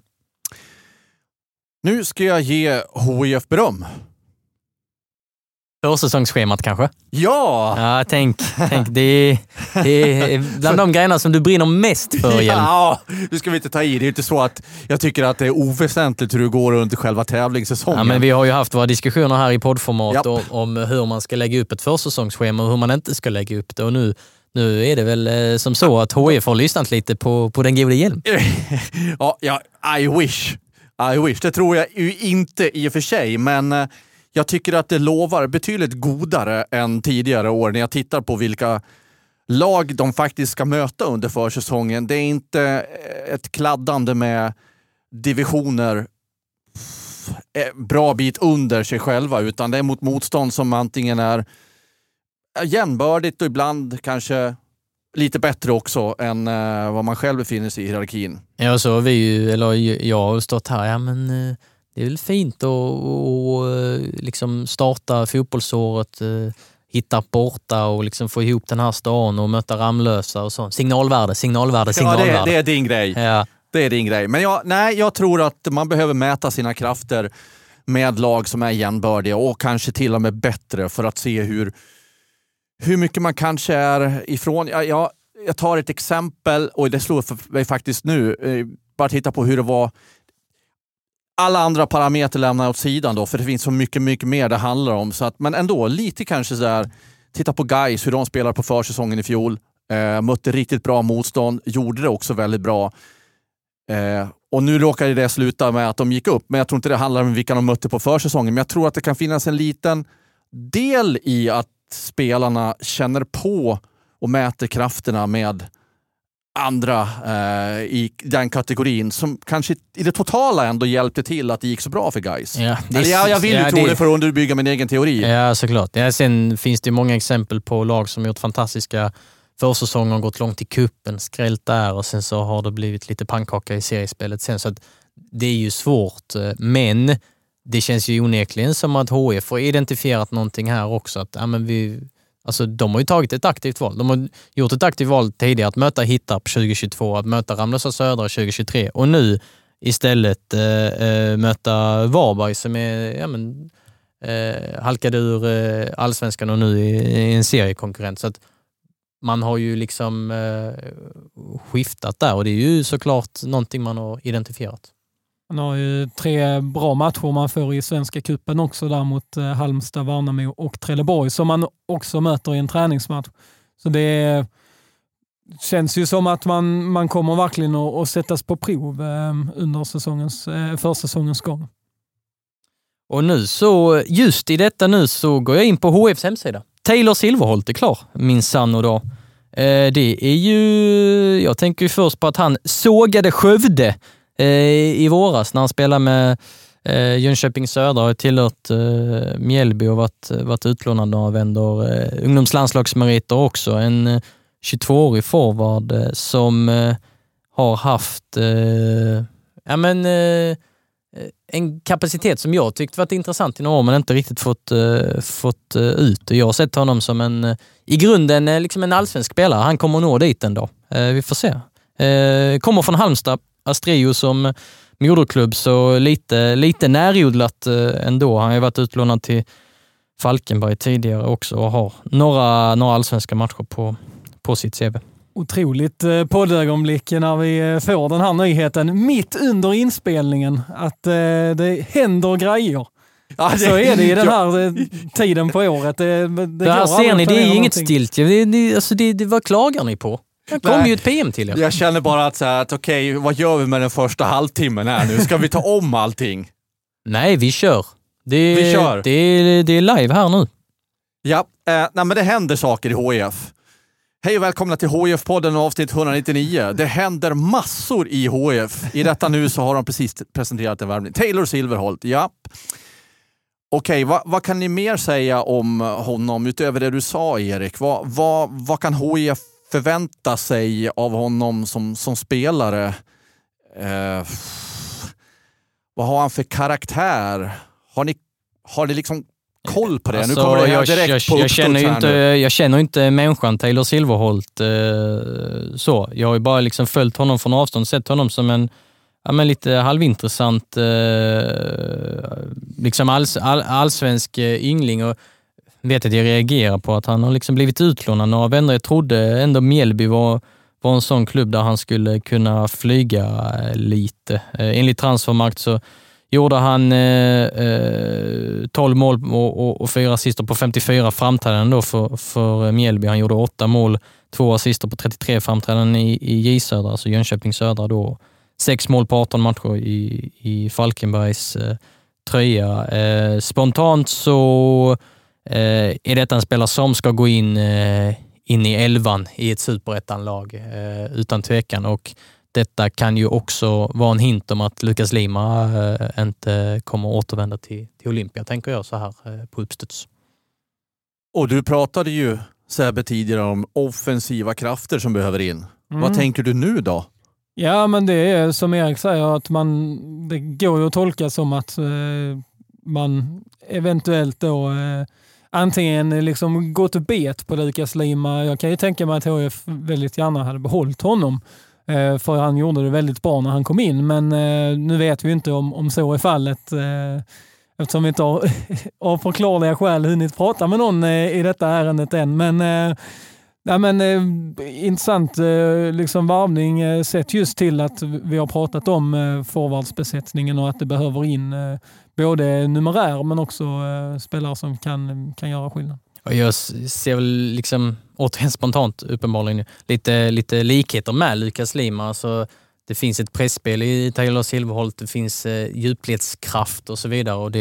Nu ska jag ge HIF beröm. Försäsongsschemat kanske? Ja! Tänk det är bland de grejerna som du brinner mest för. Ja, nu ska vi inte ta i. Det är inte så att jag tycker att det är oväsentligt hur det går under själva tävlingssäsongen. Ja, men vi har ju haft våra diskussioner här i poddformat om hur man ska lägga upp ett försäsongsschema och hur man inte ska lägga upp det. Och nu är det väl som så att HIF har lyssnat lite på den gode Hjelm. Ja, I wish. Det tror jag ju inte i och för sig, men jag tycker att det lovar betydligt godare än tidigare år när jag tittar på vilka lag de faktiskt ska möta under försäsongen. Det är inte ett kladdande med divisioner bra bit under sig själva, utan det är mot motstånd som antingen är jämnbördigt och ibland kanske lite bättre också än vad man själv befinner sig i hierarkin. Ja, så har vi ju, eller jag har stått här, ja men det är väl fint att liksom starta fotbollsåret, hitta borta och liksom få ihop den här stan och möta Ramlösa och så. Signalvärde. Ja, det är din grej. Ja. Det är din grej. Men jag tror att man behöver mäta sina krafter med lag som är jämnbördiga och kanske till och med bättre för att se hur mycket man kanske är ifrån. Jag tar ett exempel och det slår för mig faktiskt nu. Bara titta på hur det var. Alla andra parametrar lämnar åt sidan då, för det finns så mycket mer det handlar om. Så att, men ändå, lite kanske så där, titta på Gais, hur de spelar på försäsongen i fjol. Mötte riktigt bra motstånd, gjorde det också väldigt bra. Och nu råkade det sluta med att de gick upp, men jag tror inte det handlar om vilka de mötte på försäsongen. Men jag tror att det kan finnas en liten del i att spelarna känner på och mäter krafterna med andra i den kategorin som kanske i det totala ändå hjälpte till att det gick så bra för guys. Ja, jag vill ju tro det för att underbygga min egen teori. Ja, såklart. Ja, sen finns det många exempel på lag som gjort fantastiska försäsonger, gått långt i kuppen, skrällt där och sen så har det blivit lite pannkaka i seriespelet sen. Så att det är ju svårt, men det känns ju onekligen som att HF har identifierat någonting här också. Att, ja, men de har ju tagit ett aktivt val. De har gjort ett aktivt val tidigare att möta Hittarp 2022, att möta Ramlösa Södra 2023 och nu istället möta Varberg som är halkade ur allsvenskan och nu är en seriekonkurrent. Så att man har ju liksom skiftat där och det är ju såklart någonting man har identifierat. Man har ju 3 bra matcher man får i Svenska cupen också där mot Halmstad, Värnamo och Trelleborg som man också möter i en träningsmatch. Så det känns ju som att man kommer verkligen att sättas på prov under försäsongens gång. Och nu så, just i detta nu så går jag in på HFs hemsida. Taylor Silverholt är klar, min sann och då. Det är ju, jag tänker ju först på att han sågade Skövde i våras när han spelade med Jönköping Södra och tillhört Mjällby och varit utlånad några vändor. Ungdomslandslagsmeriter också. En 22-årig forward som har haft en kapacitet som jag tyckte varit intressant i några år men inte riktigt fått ut. Jag har sett honom som i grunden liksom en allsvensk spelare. Han kommer nå dit ändå. Vi får se. Kommer från Halmstad, Astrio som moderklubb, så lite närodlat ändå. Han har ju varit utlånad till Falkenberg tidigare också och har några allsvenska matcher på sitt CV. Otroligt poddögonblick när vi får den här nyheten mitt under inspelningen att det händer grejer. Ja, så är det i den här tiden på året. Det här ser ni, det är inget stilt. Vad klagar ni på? Det kom ju ett PM till er. Jag känner bara att okej, vad gör vi med den första halvtimmen här nu? Ska vi ta om allting? Nej, vi kör. Det är live här nu. Ja, men det händer saker i HF. Hej och välkomna till HF-podden avsnitt 199. Det händer massor i HF. I detta nu så har de precis presenterat en värvning. Taylor Silverholt, ja. Okej, vad kan ni mer säga om honom utöver det du sa, Erik? Vad kan HF förvänta sig av honom som spelare? Vad har han för karaktär? Har ni liksom koll på det? Alltså, nu kommer det direkt jag känner inte människan Taylor Silverholt så. Jag har ju bara liksom följt honom från avstånd, sett honom som en lite halvintressant liksom allsvensk yngling och vet att jag reagerar på att han har liksom blivit utlånad. Några vänner, jag trodde ändå Mjällby var en sån klubb där han skulle kunna flyga lite. Enligt Transfermarkt så gjorde han 12 mål och 4 assister på 54 framträdanden då för Mjällby. Han gjorde 8 mål, 2 assister på 33 framträdanden i J Södra, alltså Jönköping Södra då. 6 mål på 18 matcher i Falkenbergs tröja. Spontant så är detta en spelare som ska gå in i 11 i ett superettanlag utan tvekan, och detta kan ju också vara en hint om att Lucas Lima inte kommer återvända till Olympia, tänker jag så här på uppstuds. Och du pratade ju, Sebbe, tidigare om offensiva krafter som behöver in. Vad tänker du nu då? Ja, men det är som Erik säger, att det går ju att tolka som att man eventuellt då antingen liksom gått och bet på Lucas Lima. Jag kan ju tänka mig att HIF väldigt gärna hade behållit honom. För han gjorde det väldigt bra när han kom in. Men nu vet vi inte om så är fallet. Eftersom vi inte har av förklarliga skäl hunnit prata med någon i detta ärendet än. Men intressant liksom varvning sett just till att vi har pratat om forwardsbesättningen och att det behöver in både numerär men också spelare som kan göra skillnad. Och jag ser väl liksom återigen spontant uppenbarligen lite likheter med Lucas Lima. Alltså, det finns ett pressspel i Taylor Silverholt, det finns djupledskraft och så vidare, och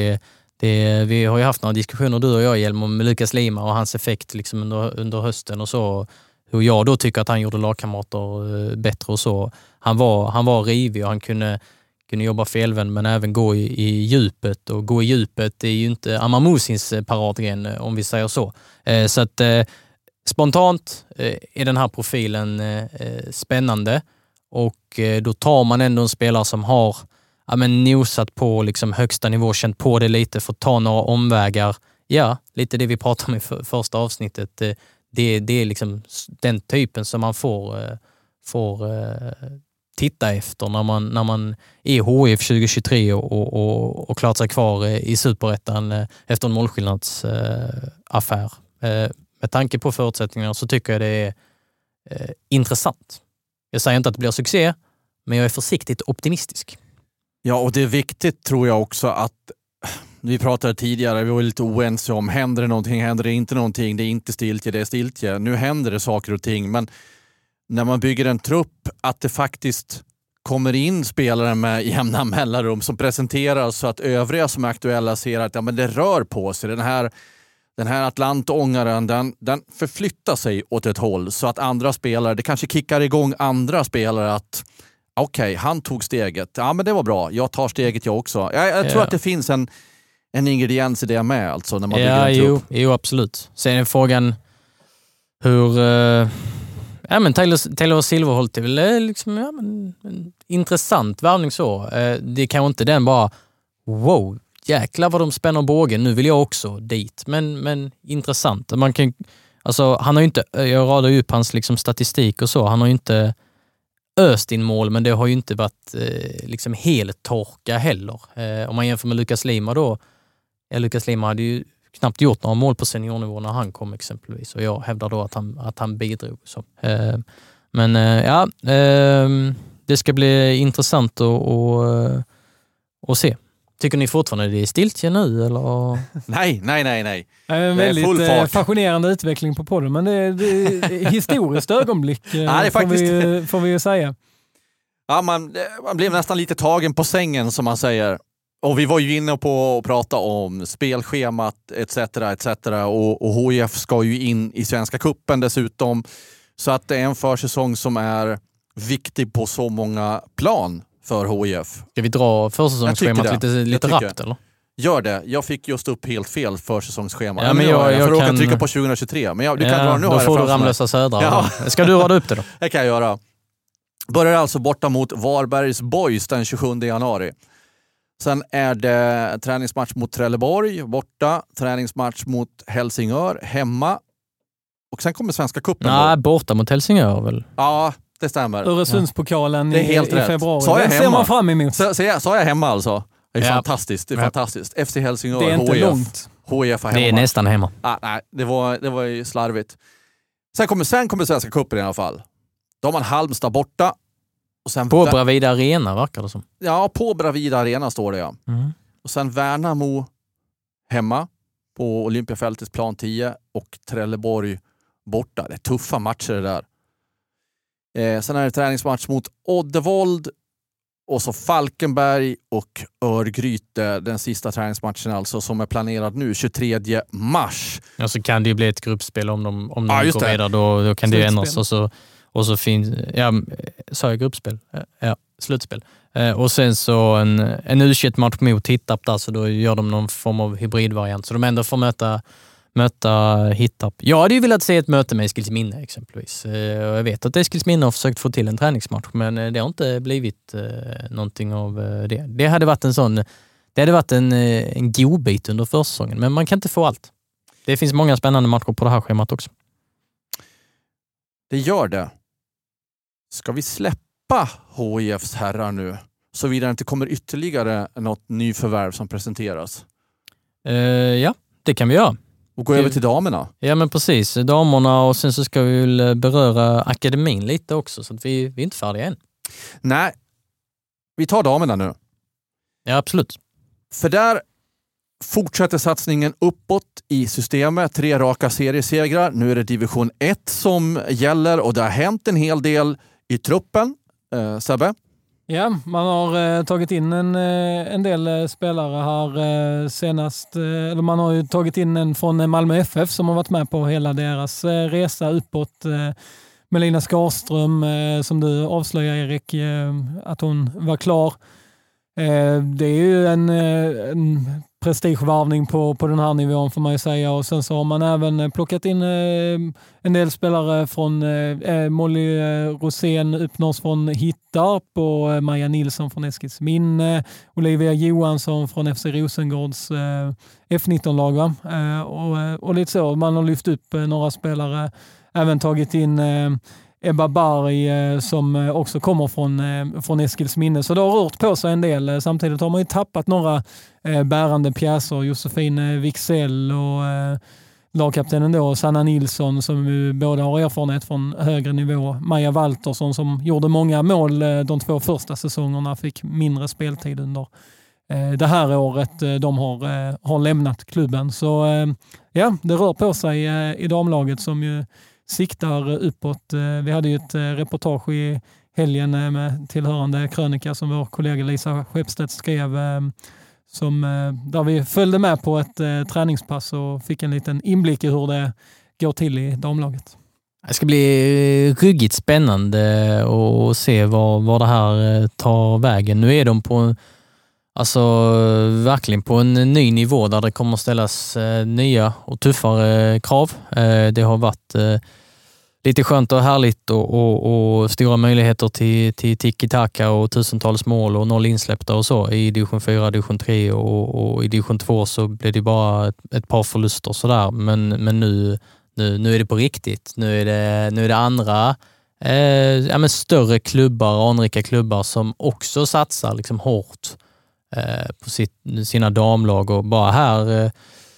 vi har ju haft några diskussioner, du och jag, Hjelm, om Lucas Lima och hans effekt liksom under hösten och så. Hur jag då tycker att han gjorde lagkamrater bättre och så. Han var rivig och han kunde jobba felvänd men även gå i djupet. Och gå i djupet är ju inte Amamosins paradgren, om vi säger så. Så att spontant är den här profilen spännande. Och då tar man ändå en spelare som har nosat på liksom högsta nivå, känt på det lite, för att ta några omvägar. Ja, lite det vi pratade om i första avsnittet. Det är liksom den typen som man får titta efter när man är HIF 2023 och klarat sig kvar i Superettan efter en målskillnadsaffär. Med tanke på förutsättningarna så tycker jag det är intressant. Jag säger inte att det blir succé, men jag är försiktigt optimistisk. Ja, och det är viktigt tror jag också att vi pratade tidigare, vi var lite oense om händer det någonting, händer det inte någonting, det är inte stiltje, det är stiltje. Nu händer det saker och ting, men när man bygger en trupp att det faktiskt kommer in spelare med jämna mellanrum som presenterar så att övriga som är aktuella ser att men det rör på sig. Den här Atlantångaren, den förflyttar sig åt ett håll så att andra spelare, det kanske kickar igång andra spelare att okej, han tog steget. Ja, men det var bra. Jag tar steget jag också. Jag tror att det finns en ingrediens i det med, alltså, när man bygger en trupp. Jo, absolut. Sen är frågan hur Taylor Silverholt är väl liksom, en intressant värvning så. Det kan inte den bara wow, jäklar vad de spänner bågen. Nu vill jag också dit. Men intressant. Man kan, alltså, han har ju inte, jag radar ju upp hans liksom statistik och så. Han har ju inte öst in mål, men det har ju inte varit liksom helt torka heller. Om man jämför med Lucas Lima då. Lucas Lima hade ju knappt gjort några mål på seniornivå när han kom exempelvis. Och jag hävdar då att han bidrog. Så. Det ska bli intressant att se. Tycker ni fortfarande det är stiltje nu? Eller? Nej. En väldigt fascinerande utveckling på podden, men det är historiskt ögonblick får vi ju säga. Ja, man blev nästan lite tagen på sängen, som man säger. Och vi var ju inne på att prata om spelschemat etc. Och HIF ska ju in i Svenska cupen dessutom. Så att det är en försäsong som är viktig på så många plan för HIF. Ska vi dra försäsongsschemat lite rappt eller? Gör det. Jag fick just upp helt fel försäsongsschema. Ja, men jag får kan trycka på 2023. Men du kan dra nu. Då får du Ramlösa Södra. Ja. Ska du rada upp det då? Det kan jag göra. Börjar alltså borta mot Varbergs Boys den 27 januari. Sen är det träningsmatch mot Trelleborg borta, träningsmatch mot Helsingör hemma. Och sen kommer Svenska cupen. Nej, borta mot Helsingör väl? Ja, det stämmer. Öresundspokalen i februari. Sa jag hemma? Ser man fram emot. Sa jag hemma alltså? Det är fantastiskt. Det är fantastiskt. FC Helsingör, det är inte HIF. långt. HIF hemma. Det är nästan hemma. Nej, det var ju slarvigt. Sen kommer Svenska cupen i alla fall. Då har man Halmstad borta. Och sen på Bravida Arena verkar det som. Ja, på Bravida Arena står det, ja. Mm. Och sen Värnamo hemma på Olympiafältets plan 10 och Trelleborg borta. Det är tuffa matcher det där. Sen är det träningsmatch mot Oddevold Och så Falkenberg och Örgryte, den sista träningsmatchen alltså, som är planerad nu 23 mars. Ja, så kan det ju bli ett gruppspel om de går vidare, då kan det ändras. Och så finns, sa jag gruppspel? Ja, slutspel. Och sen så en U21-match mot Hittarp där, så då gör de någon form av hybridvariant. Så de ändå får möta Hittarp. Jag hade ju velat se ett möte med Eskilsminne exempelvis. Jag vet att Eskilsminne har försökt få till en träningsmatch, men det har inte blivit någonting av det. Det hade varit en godbit under försäsongen, men man kan inte få allt. Det finns många spännande matcher på det här schemat också. Det gör det. Ska vi släppa HIFs herrar nu, så vidare det inte kommer ytterligare något nyförvärv som presenteras? Ja, det kan vi göra. Och gå över till damerna. Ja, men precis. Damerna, och sen så ska vi väl beröra akademin lite också, så att vi är inte färdiga än. Nej, vi tar damerna nu. Ja, absolut. För där fortsätter satsningen uppåt i systemet. 3 raka seriesegrar. Nu är det division 1 som gäller och det har hänt en hel del i truppen. Sebbe? Ja, man har tagit in en del spelare här senast. Eller man har ju tagit in en från Malmö FF som har varit med på hela deras resa uppåt. Melina Skarström, som du avslöjar, Erik, att hon var klar. Det är ju en prestigevarvning på den här nivån, får man ju säga. Och sen så har man även plockat in en del spelare från Molly Rosén Uppnås från Hittarp och Maja Nilsson från Eskilsminne, Olivia Johansson från FC Rosengårds F19-lag. Va? Och lite så. Man har lyft upp några spelare, även tagit in Ebba Barg som också kommer från Eskilsminne. Så det har rört på sig en del. Samtidigt har man ju tappat några bärande pjäser. Josefin Wixell och lagkaptenen då, Sanna Nilsson, som båda har erfarenhet från högre nivå. Maja Waltersson som gjorde många mål de 2 första säsongerna, fick mindre speltid under det här året. De har lämnat klubben. Så ja, det rör på sig i damlaget som ju siktar uppåt. Vi hade ju ett reportage i helgen med tillhörande krönika som vår kollega Lisa Skeppstedt skrev, där vi följde med på ett träningspass och fick en liten inblick i hur det går till i damlaget. Det ska bli ruggigt spännande att se var det här tar vägen. Nu är de verkligen på en ny nivå där det kommer att ställas nya och tuffare krav. Det har varit lite skönt och härligt och stora möjligheter till tiki-taka och tusentals mål och 0 insläppta och så i division 4, division 3 och i division 2 så blev det bara ett par förluster sådär. Men nu är det på riktigt. Nu är det andra större klubbar, anrika klubbar som också satsar liksom hårt på sina damlag, och bara här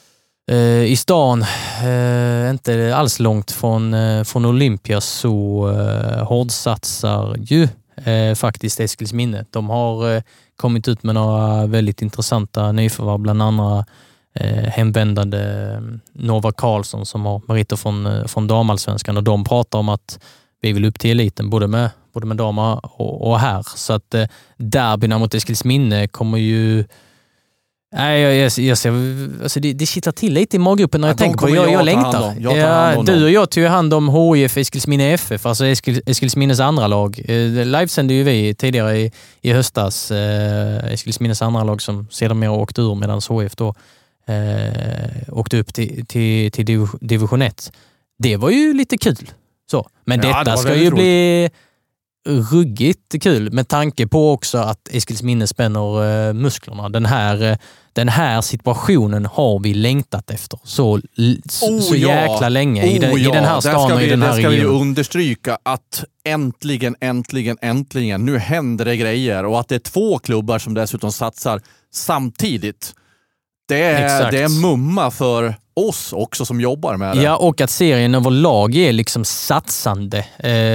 i stan, inte alls långt från Olympia, så hårdsatsar ju faktiskt Eskilsminne. De har kommit ut med några väldigt intressanta nyförvärv, bland annat hemvändande Nova Karlsson som har meriter från damallsvenskan, och de pratar om att vi vill upp till eliten både med damer och här. Så att derbyna mot Eskilsminne kommer ju... Nej, jag ser, alltså det sitter till lite i maggruppen när jag tänker på. Jag längtar. Du och jag tog hand om HIF Eskilsminne FF, alltså Eskilsminnes andra lag. Livesände ju vi tidigare i höstas Eskilsminnes andra lag som sedan åkte ur, medan HIF då åkte upp till division 1. Det var ju lite kul. Så. Men detta ska ju bli ruggigt kul med tanke på också att Eskilsminne spänner musklerna. Den här situationen har vi längtat efter så jäkla länge i den här stan och i den här regionen. Det ska vi understryka att äntligen nu händer det grejer, och att det är 2 klubbar som dessutom satsar samtidigt. Det är mumma för oss också som jobbar med det. Ja, och att serien överlag är liksom satsande.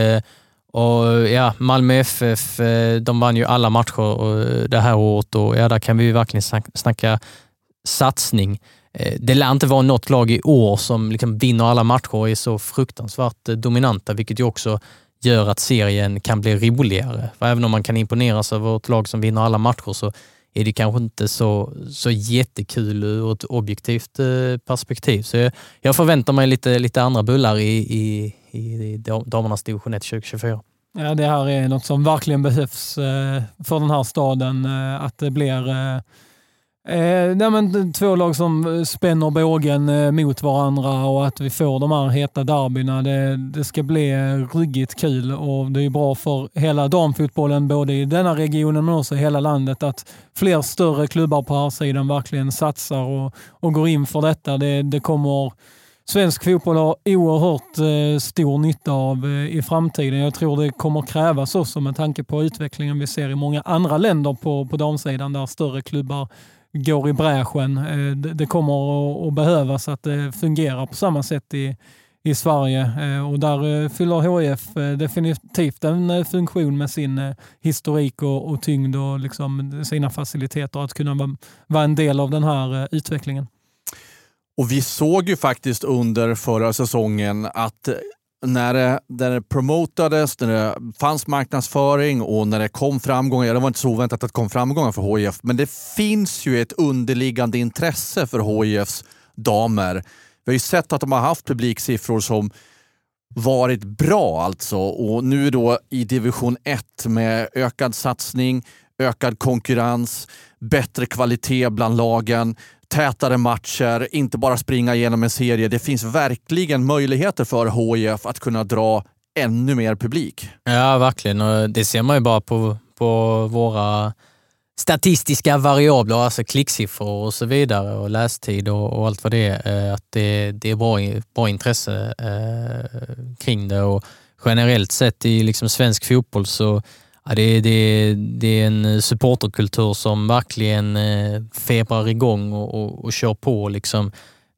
Och ja, Malmö FF, de vann ju alla matcher det här året, och ja, där kan vi ju verkligen snacka satsning. Det lär inte vara något lag i år som liksom vinner alla matcher och är så fruktansvärt dominanta, vilket ju också gör att serien kan bli roligare. För även om man kan imponeras över ett lag som vinner alla matcher så är det kanske inte så jättekul ur ett objektivt perspektiv. Så jag förväntar mig lite andra bullar i damernas division 1 2024. Ja, det här är något som verkligen behövs för den här staden. Att det blir två lag som spänner bågen mot varandra och att vi får de här heta derbyna. Det ska bli ruggigt kul och det är bra för hela damfotbollen både i denna regionen men också i hela landet att fler större klubbar på här sidan verkligen satsar och går in för detta. Det kommer svensk fotboll har oerhört stor nytta av i framtiden. Jag tror det kommer krävas också med tanke på utvecklingen vi ser i många andra länder på damsidan där större klubbar går i bräschen. Det kommer att behövas att det fungerar på samma sätt i Sverige och där fyller HIF definitivt en funktion med sin historik och tyngd och liksom sina faciliteter att kunna vara en del av den här utvecklingen. Och vi såg ju faktiskt under förra säsongen att när det promotades, när det fanns marknadsföring och när det kom framgångar, det var inte så oväntat att det kom framgångar för HIF, men det finns ju ett underliggande intresse för HIFs damer. Vi har ju sett att de har haft publiksiffror som varit bra alltså och nu då i division 1 med ökad satsning, ökad konkurrens, bättre kvalitet bland lagen, tätare matcher, inte bara springa igenom en serie. Det finns verkligen möjligheter för HIF att kunna dra ännu mer publik. Ja, verkligen. Och det ser man ju bara på våra statistiska variabler, alltså klicksiffror och så vidare och lästid och allt vad det är. Att det är bra intresse kring det och generellt sett i liksom svensk fotboll så det är en supporterkultur som verkligen febrar igång och kör på liksom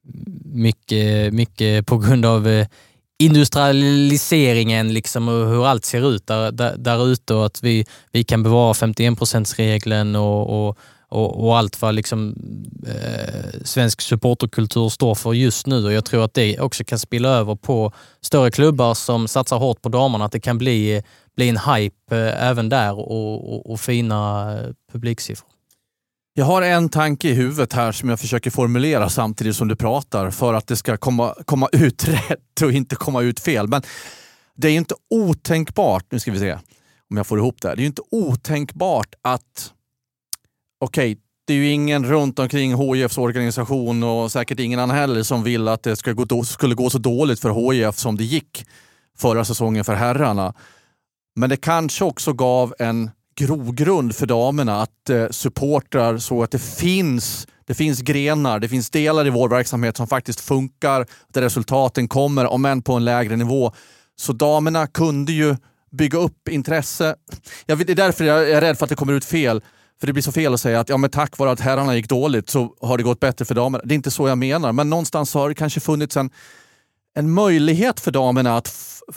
mycket på grund av industrialiseringen liksom och hur allt ser ut där ute och att vi kan bevara 51%-regeln och allt vad liksom svensk supporterkultur står för just nu och jag tror att det också kan spilla över på större klubbar som satsar hårt på damerna, att det kan bli en hype även där och fina publiksiffror. Jag har en tanke i huvudet här som jag försöker formulera samtidigt som du pratar för att det ska komma ut rätt och inte komma ut fel. Men det är inte otänkbart, nu ska vi se om jag får ihop det här. Det är ju inte otänkbart att det är ju ingen runt omkring HIFs organisation och säkert ingen annan heller som vill att det skulle gå så dåligt för HIF som det gick förra säsongen för herrarna. Men det kanske också gav en grogrund för damerna att supportrar så att det finns grenar, det finns delar i vår verksamhet som faktiskt funkar, där resultaten kommer om än på en lägre nivå. Så damerna kunde ju bygga upp intresse. Det är därför jag är rädd för att det kommer ut fel. För det blir så fel att säga att men tack vare att herrarna gick dåligt så har det gått bättre för damerna. Det är inte så jag menar, men någonstans har det kanske funnits en möjlighet för damerna att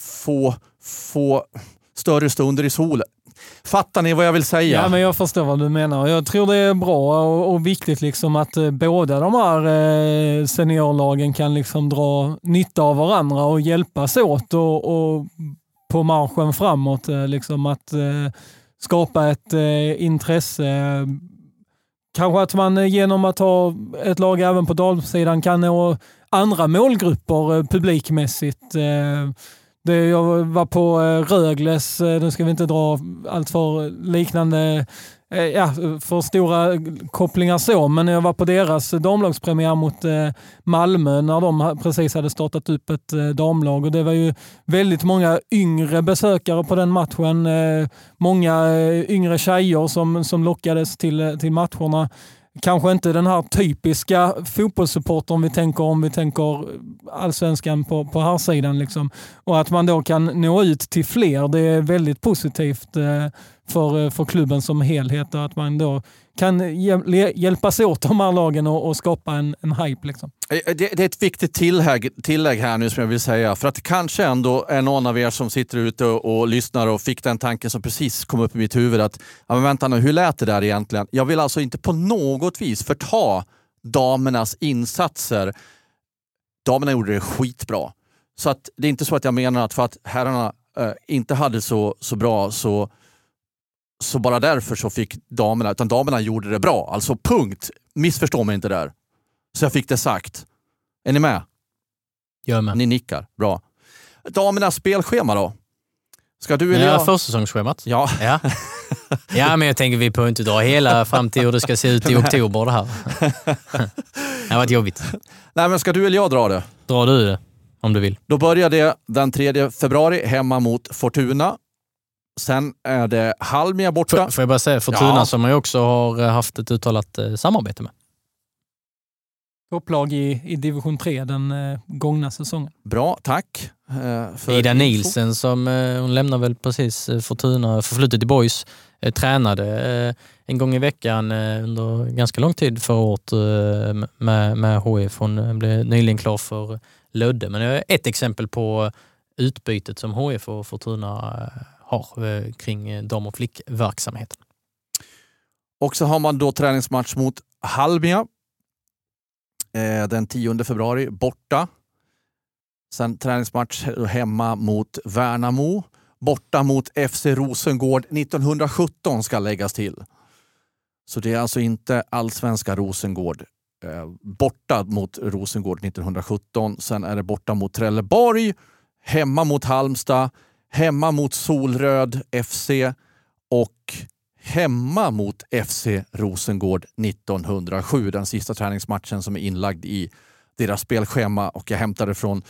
få större stunder i solen. Fattar ni vad jag vill säga? Ja, men jag förstår vad du menar. Jag tror det är bra och viktigt liksom att båda de här seniorlagen kan liksom dra nytta av varandra och hjälpas åt och på marschen framåt liksom att skapa ett intresse. Kanske att man genom att ha ett lag även på damsidan kan nå andra målgrupper publikmässigt. Jag var på Rögles, nu ska vi inte dra allt för liknande, för stora kopplingar så, men jag var på deras damlagspremiär mot Malmö när de precis hade startat upp ett damlag och det var ju väldigt många yngre besökare på den matchen, många yngre tjejer som lockades till matcherna. Kanske inte den här typiska fotbollssupporten om vi tänker allsvenskan på här sidan liksom. Och att man då kan nå ut till fler, det är väldigt positivt för klubben som helhet och att man då kan hjälpas åt de här lagen och skapa en hype liksom. Det är ett viktigt tillägg här nu som jag vill säga, för att det kanske ändå är någon av er som sitter ute och lyssnar och fick den tanken som precis kom upp i mitt huvud att men vänta nu, hur lät det där egentligen? Jag vill alltså inte på något vis förta damernas insatser. Damerna gjorde det skitbra. Så att det är inte så att jag menar att för att herrarna inte hade så bra så bara därför så fick damerna, utan damerna gjorde det bra. Alltså punkt. Missförstå mig inte där. Så jag fick det sagt. Är ni med? Jag är med. Ni nickar. Bra. Damernas spelschema då? Ska du eller jag? Försäsongsschemat. Ja. Ja, men jag tänker vi på inte dra hela fram till hur det ska se ut i oktober det här. Det har varit jobbigt. Nej, men ska du eller jag dra det? Drar du det om du vill. Då börjar det den 3 februari hemma mot Fortuna. Sen är det Halmia borta. Får jag bara säga, Fortuna som jag också har haft ett uttalat samarbete med. Topplag i division 3 den gångna säsongen. Bra, tack. Ida Nielsen som hon lämnar väl precis Fortuna, förflutet i Boys, tränade en gång i veckan under ganska lång tid förra året med HF. Hon blev nyligen klar för Lödde. Men det är ett exempel på utbytet som HF och Fortuna har kring dam- och flickverksamheten. Och så har man då träningsmatch mot Halmia den 10 februari borta. Sen träningsmatch hemma mot Värnamo. Borta mot FC Rosengård 1917 ska läggas till. Så det är alltså inte allsvenska Rosengård. Borta mot Rosengård 1917. Sen är det borta mot Trelleborg. Hemma mot Halmstad. Hemma mot Solröd FC. Och hemma mot FC Rosengård 1907. Den sista träningsmatchen som är inlagd i deras spelschema. Och jag hämtade från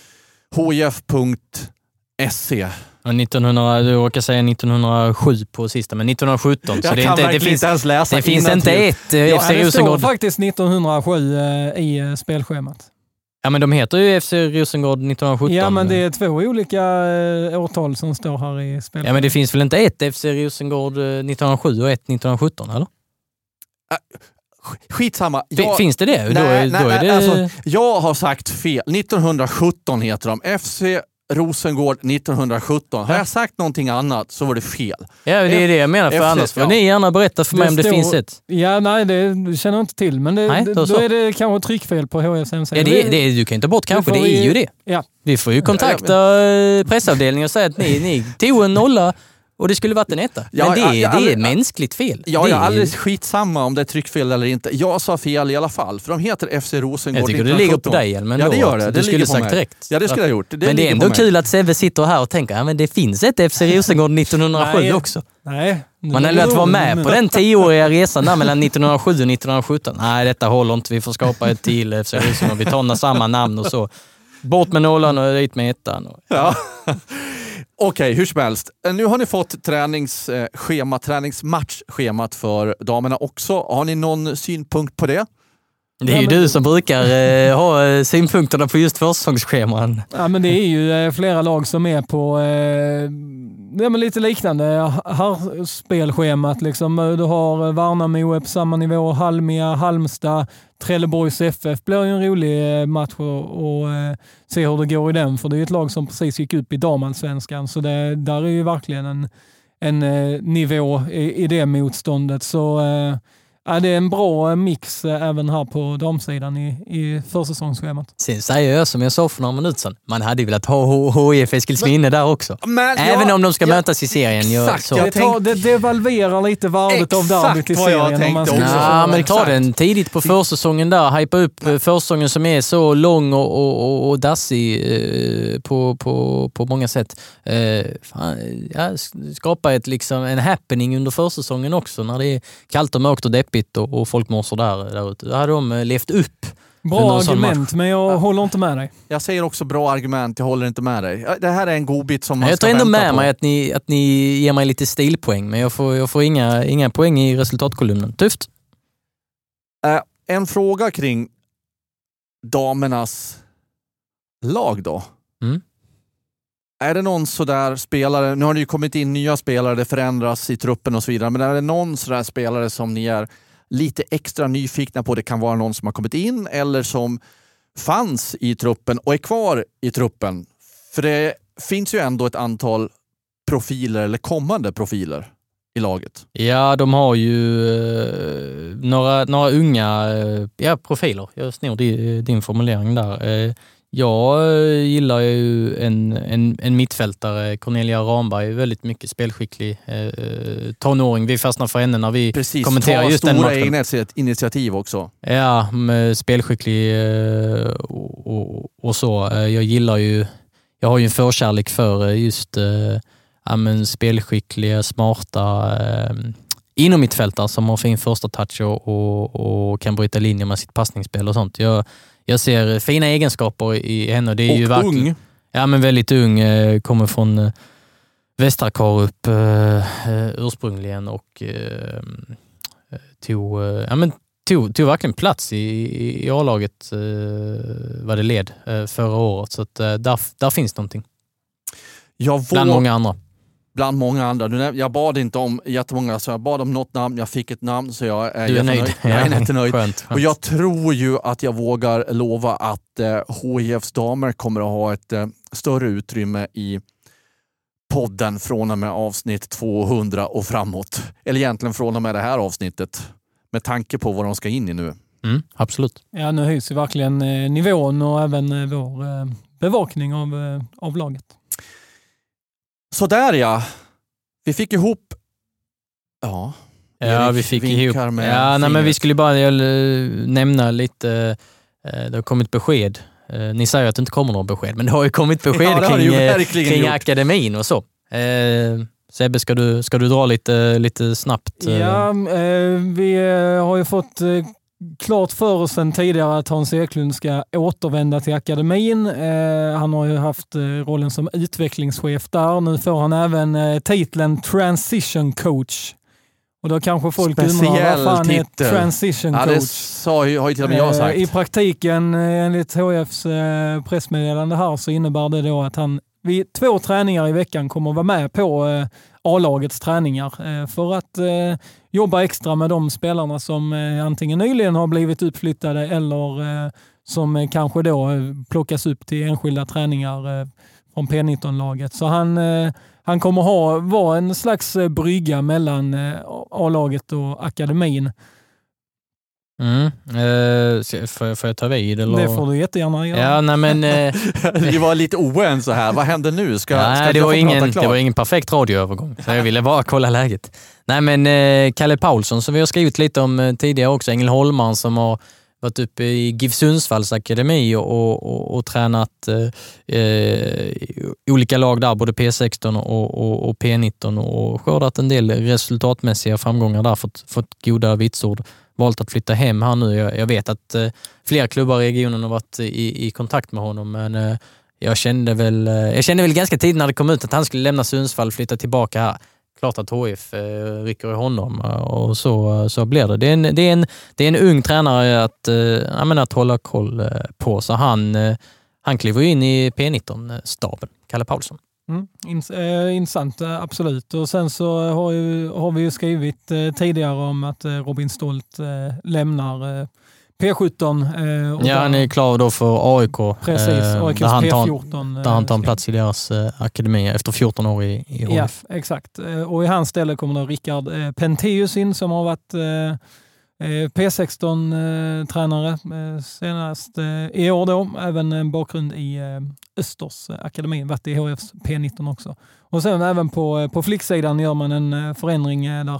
hf.se. Du råkar säga 1907 på sista, men 1917. Så det finns ens läsa. Det finns inte ett FC Det står Rosengård. faktiskt 1907 i spelschemat. Ja, men de heter ju FC Rosengård 1917. Ja, men det är 2 olika årtal som står här i spelschemat. Ja, men det finns väl inte ett FC Rosengård 1907 och ett 1917, eller? Skitsamma. Finns det det? Nej, då är det... Alltså, jag har sagt fel. 1917 heter de. FC Rosengård 1917. Har jag sagt någonting annat så var det fel. Ja, det är det jag menar. För annars får ni gärna berätta för mig om det finns ett. Ja, nej, det känner jag inte till. Men då är det kanske tryckfel på HFs hemsida. Ja, du kan inte bort kanske. Det är ju det. Ja. Vi får ju kontakta pressavdelningen och säga att ni tog en nolla och det skulle varit en etta. Men det är mänskligt fel. Jag är alldeles skitsamma om det är tryckfel eller inte. Jag sa fel i alla fall. För de heter FC Rosengård. Jag tycker det ligger på dig. Men ja, det gör det. Du skulle sagt direkt. Ja, det skulle jag ha gjort. Men det är ändå kul att Sebbe sitter här och tänker att det finns ett FC Rosengård 1907 också. Nej. Man har lärt vara med på den 10-åriga resan där mellan 1907 och 1917. Nej, detta håller inte. Vi får skapa ett till FC Rosengård. Vi tar samma namn och så. Bort med nollan och dit med ettan. Ja. Okej, hur som helst. Nu har ni fått träningsmatchschemat för damerna också. Har ni någon synpunkt på det? Det är ju du som brukar ha synpunkterna på just försäsongsscheman. Ja, men det är ju flera lag som är på men lite liknande här spelschemat. Liksom. Du har Värnamo på samma nivå, Halmia, Halmstad, Trelleborgs FF. Blir ju en rolig match och se hur det går i den. För det är ju ett lag som precis gick upp i damallsvenskan. Så där är ju verkligen en nivå i det motståndet. Så det är en bra mix även här på damsidan i försäsongsschemat. Sen säger jag som jag sa för några minuter sedan. Man hade velat ha HIF Eskilsminne där också. Även om de ska mötas i serien. Exakt, det devalverar lite värdet av derbyt i serien. Men ta den tidigt på försäsongen där. Hypa upp försäsongen som är så lång och dassig på många sätt. Skapa en happening under försäsongen också. När det är kallt och mörkt och deppigt och folk morsar där ute. Då hade de levt upp. Bra argument, men jag håller inte med dig. Jag säger också bra argument, jag håller inte med dig. Det här är en godbit som man jag ska tar ändå vänta med på. mig att ni ger mig lite stilpoäng, men jag får inga poäng i resultatkolumnen. Tufft. En fråga kring damernas lag då. Är det någon sådär spelare, nu har det ju kommit in nya spelare, det förändras i truppen och så vidare, men är det någon sådär spelare som ni är lite extra nyfikna på? Det kan vara någon som har kommit in eller som fanns i truppen och är kvar i truppen. För det finns ju ändå ett antal profiler eller kommande profiler i laget. Ja, de har ju några unga profiler. Jag snor din formulering där. Jag gillar ju en mittfältare, Cornelia Ramberg, väldigt mycket spelskicklig tonåring. Vi fastnar för henne när vi kommenterar just den matchen. Precis, stora initiativ också. Ja, spelskicklig och så. Jag har ju en förkärlek för just spelskickliga, smarta inom mittfältare som har fin första touch och kan bryta linjer med sitt passningsspel och sånt. Jag ser fina egenskaper i henne. Det är och ju verkligen, ung. Ja, men väldigt ung. Kommer från Västra Karup ursprungligen och tog verkligen plats i A-laget vad det led förra året. Så att, där finns någonting. Bland många andra. Jag bad inte om jättemånga, så jag bad om något namn. Jag fick ett namn, så jag är jättenöjd. Jag är jättenöjd. Skönt. Och jag tror ju att jag vågar lova att HIFs damer kommer att ha ett större utrymme i podden från och med avsnitt 200 och framåt. Eller egentligen från och med det här avsnittet. Med tanke på vad de ska in i nu. Absolut. Ja, nu höjs ju verkligen nivån och även vår bevakning av laget. Så där ja. Vi fick ihop... Ja, vi fick ihop. Men vi skulle bara nämna lite... Det har kommit besked. Ni säger att det inte kommer några besked, men det har ju kommit besked kring akademin och så. Sebbe, ska du dra lite snabbt? Ja, vi har ju fått klart för oss sedan tidigare att Hans Eklund ska återvända till akademin. Han har ju haft rollen som utvecklingschef där. Nu får han även titeln Transition Coach. Och då kanske folk undrar vad fan är Transition Coach? Ja, det har ju till och med jag sagt. I praktiken, enligt HIFs pressmeddelande här, så innebär det då att han vid 2 träningar i veckan kommer att vara med på A-lagets träningar för att jobba extra med de spelarna som antingen nyligen har blivit uppflyttade eller som kanske då plockas upp till enskilda träningar från P19-laget. Så han kommer vara en slags brygga mellan A-laget och akademin. Får jag ta vid? Eller? Det får du jättegärna göra. Ja, nej, men, vi var lite oense här. Vad händer nu? Det var ingen perfekt radioövergång. Så jag ville bara kolla läget. Nej, men Kalle Paulsson som vi har skrivit lite om tidigare också. Ängelholmaren som har varit uppe i GIF Sundsvalls akademi och tränat olika lag där, både P16 och P19 och skördat en del resultatmässiga framgångar där, fått goda vitsord. Valt att flytta hem här nu. Jag vet att flera klubbar i regionen har varit i kontakt med honom, men jag kände väl ganska tidigt när det kom ut att han skulle lämna Sundsvall och flytta tillbaka här. Klart att HIF rycker i honom och så blir det. Det är en ung tränare att hålla koll på, så han kliver in i P19-staben, Kalle Paulsson. Intressant, absolut. Och sen så har vi ju skrivit tidigare om att Robin Stolt lämnar P17. Han är klar då för AIK. Precis, AIKs P14. Där han tar en plats i deras akademi efter 14 år i HIF. Ja, exakt. Och i hans ställe kommer då Rickard Penteus in som har varit P16-tränare senast i år då. Även en bakgrund i Östers akademi, varit i HFs P19 också. Och sen även på flicksidan gör man en förändring där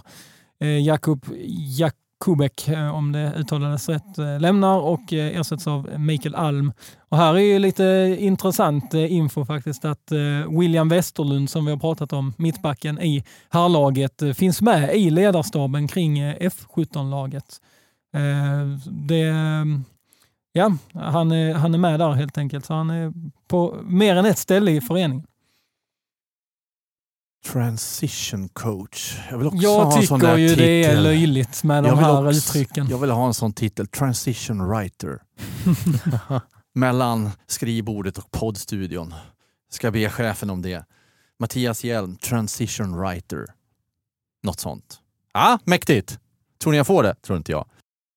Jakubek, om det uttalades rätt, lämnar och ersätts av Mikael Alm. Och här är ju lite intressant info faktiskt att William Westerlund, som vi har pratat om, mittbacken i herrlaget, finns med i ledarstaben kring F17-laget. Han är med där helt enkelt, så han är på mer än ett ställe i föreningen. Transition coach. Jag tycker ju titel. Det är löjligt med de här uttrycken. Jag vill ha en sån titel. Transition writer. Mellan skrivbordet och poddstudion. Ska be chefen om det. Mattias Hjelm, transition writer. Något sånt. Mäktigt. Tror ni jag får det? Tror inte jag.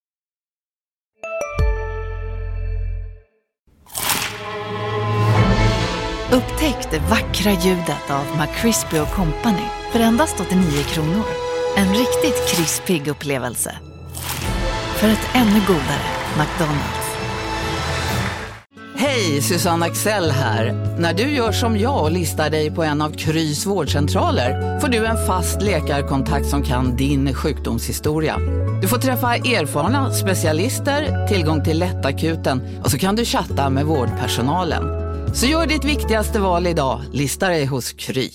Upptäck det vackra ljudet av McCrispy & Company för endast 89 kronor. En riktigt krispig upplevelse. För ett ännu godare McDonald's. Hej, Susanne Axel här. När du gör som jag och listar dig på en av Krys vårdcentraler får du en fast läkarkontakt som kan din sjukdomshistoria. Du får träffa erfarna specialister, tillgång till lättakuten och så kan du chatta med vårdpersonalen. Så gör ditt viktigaste val idag, lista dig hos Kry.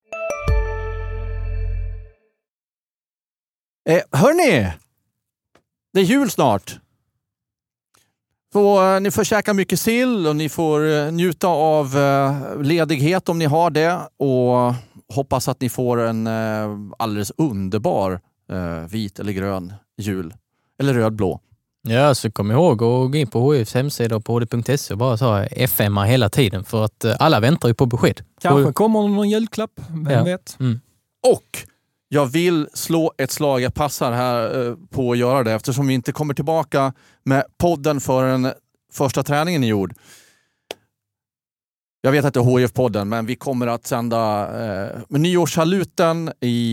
Hörrni, det är jul snart. Så ni får käka mycket sill och ni får njuta av ledighet om ni har det. Och hoppas att ni får en alldeles underbar vit eller grön jul. Eller rödblå. Ja, så kom ihåg att gå in på HIFs hemsida och på hd.se och bara ta FM hela tiden. För att alla väntar ju på besked. Kanske kommer någon julklapp, vem vet. Mm. Och jag vill slå ett slag, jag passar här på att göra det eftersom vi inte kommer tillbaka med podden förrän första träningen är gjord. Jag vet att det är HIF-podden, men vi kommer att sända med nyårssaluten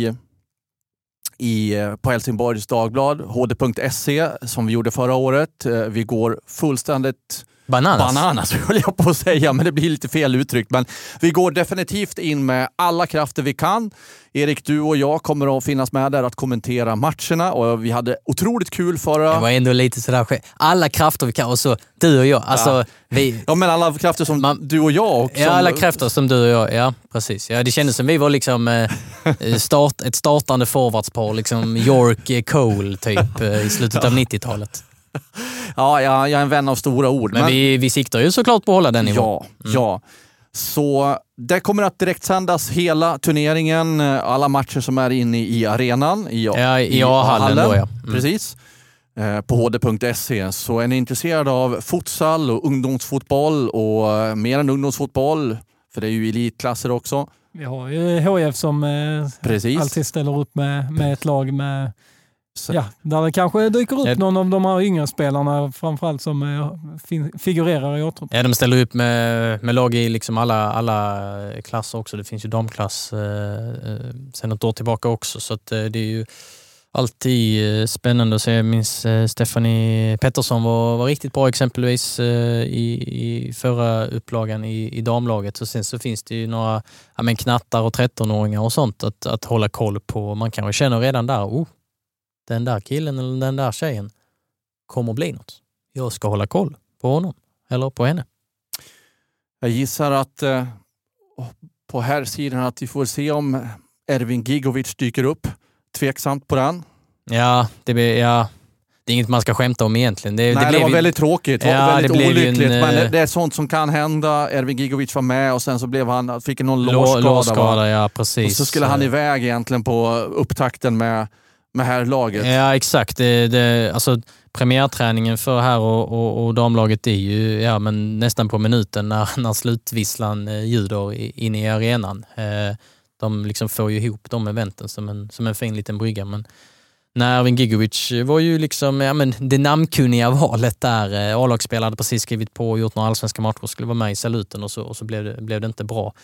på Helsingborgs Dagblad, hd.se som vi gjorde förra året. Vi går fullständigt bananas höll jag på att säga, men det blir lite fel uttryckt. Men vi går definitivt in med alla krafter vi kan. Erik, du och jag kommer att finnas med där att kommentera matcherna och vi hade otroligt kul förra... Det var ändå lite sådär, alla krafter vi kan och så du och jag. Alltså, ja, men alla krafter som du och jag. Ja, alla krafter som du och jag, ja precis. Ja, det kändes som vi var liksom ett startande forwardspar, liksom York Cole typ i slutet av 90-talet. Ja, jag är en vän av stora ord. Men vi siktar ju såklart på att hålla den nivån. Ja. Så det kommer att direkt sändas hela turneringen, alla matcher som är inne i arenan. I A-hallen då, ja. Precis. På hd.se. Så är ni intresserade av futsal och ungdomsfotboll och mer än ungdomsfotboll, för det är ju elitklasser också. Vi har ju HIF som alltid ställer upp med ett lag med... Ja, där det kanske dyker upp någon av de här yngre spelarna framförallt som figurerar i åtråd. Ja, de ställer upp med lag i liksom alla klasser också. Det finns ju damklass sen något år tillbaka också. Så att, det är ju alltid spännande att se. Jag minns Stephanie Pettersson var riktigt bra exempelvis i förra upplagan i damlaget. Så sen så finns det ju några knattar och 13-åringar och sånt att hålla koll på. Man kan ju känna redan där, den där killen eller den där tjejen kommer att bli något. Jag ska hålla koll på honom eller på henne. Jag gissar att på här sidan att vi får se om Ervin Gigovic dyker upp. Tveksamt på den. Ja, det är inget man ska skämta om egentligen. Det var väldigt tråkigt. Det var väldigt olyckligt. Men det är sånt som kan hända. Ervin Gigovic var med och sen så fick han någon lårskada. Ja, precis. Och så skulle han iväg egentligen på upptakten med här laget. Ja, exakt. Alltså, premiärträningen för här och damlaget är ju men nästan på minuten när slutvisslan ljuder inne i arenan. De liksom får ju ihop de eventen som en fin liten brygga. Men när Ervin Gigovic var ju liksom det namnkunniga valet där. A-lagsspelare hade precis skrivit på och gjort några allsvenska matcher och skulle vara med i saluten och så blev det inte bra.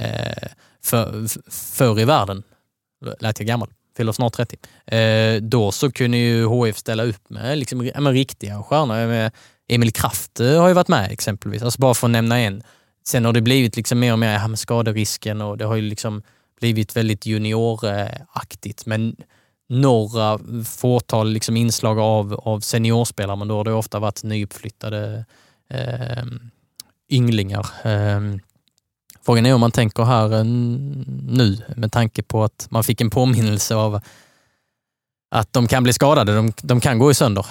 Förr i världen lät jag gammal. Fyller snart 30. Då så kunde ju HIF ställa upp med riktiga stjärnor. Emil Kraft har ju varit med exempelvis. Alltså bara för att nämna en. Sen har det blivit mer och mer med skaderisken och det har ju blivit väldigt junioraktigt. Men några fåtal inslag av seniorspelare, men då har det ofta varit nyuppflyttade ynglingar. Frågan är om man tänker här nu med tanke på att man fick en påminnelse av att de kan bli skadade. De kan gå i sönder.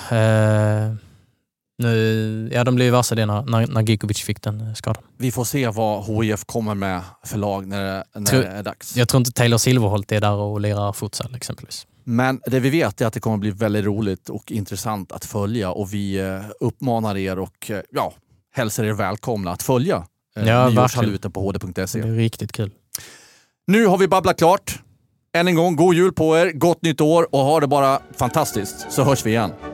De blev varse det när Gigovic fick den skadan. Vi får se vad HIF kommer med för lag när det är dags. Jag tror inte Taylor Silverholt är där och lirar futsal exempelvis. Men det vi vet är att det kommer bli väldigt roligt och intressant att följa och vi uppmanar er och hälsar er välkomna att följa nyårssaluten på hd.se. Det är riktigt kul. Nu har vi babblat klart. Än en gång, god jul på er, gott nytt år och ha det bara fantastiskt. Så hörs vi igen.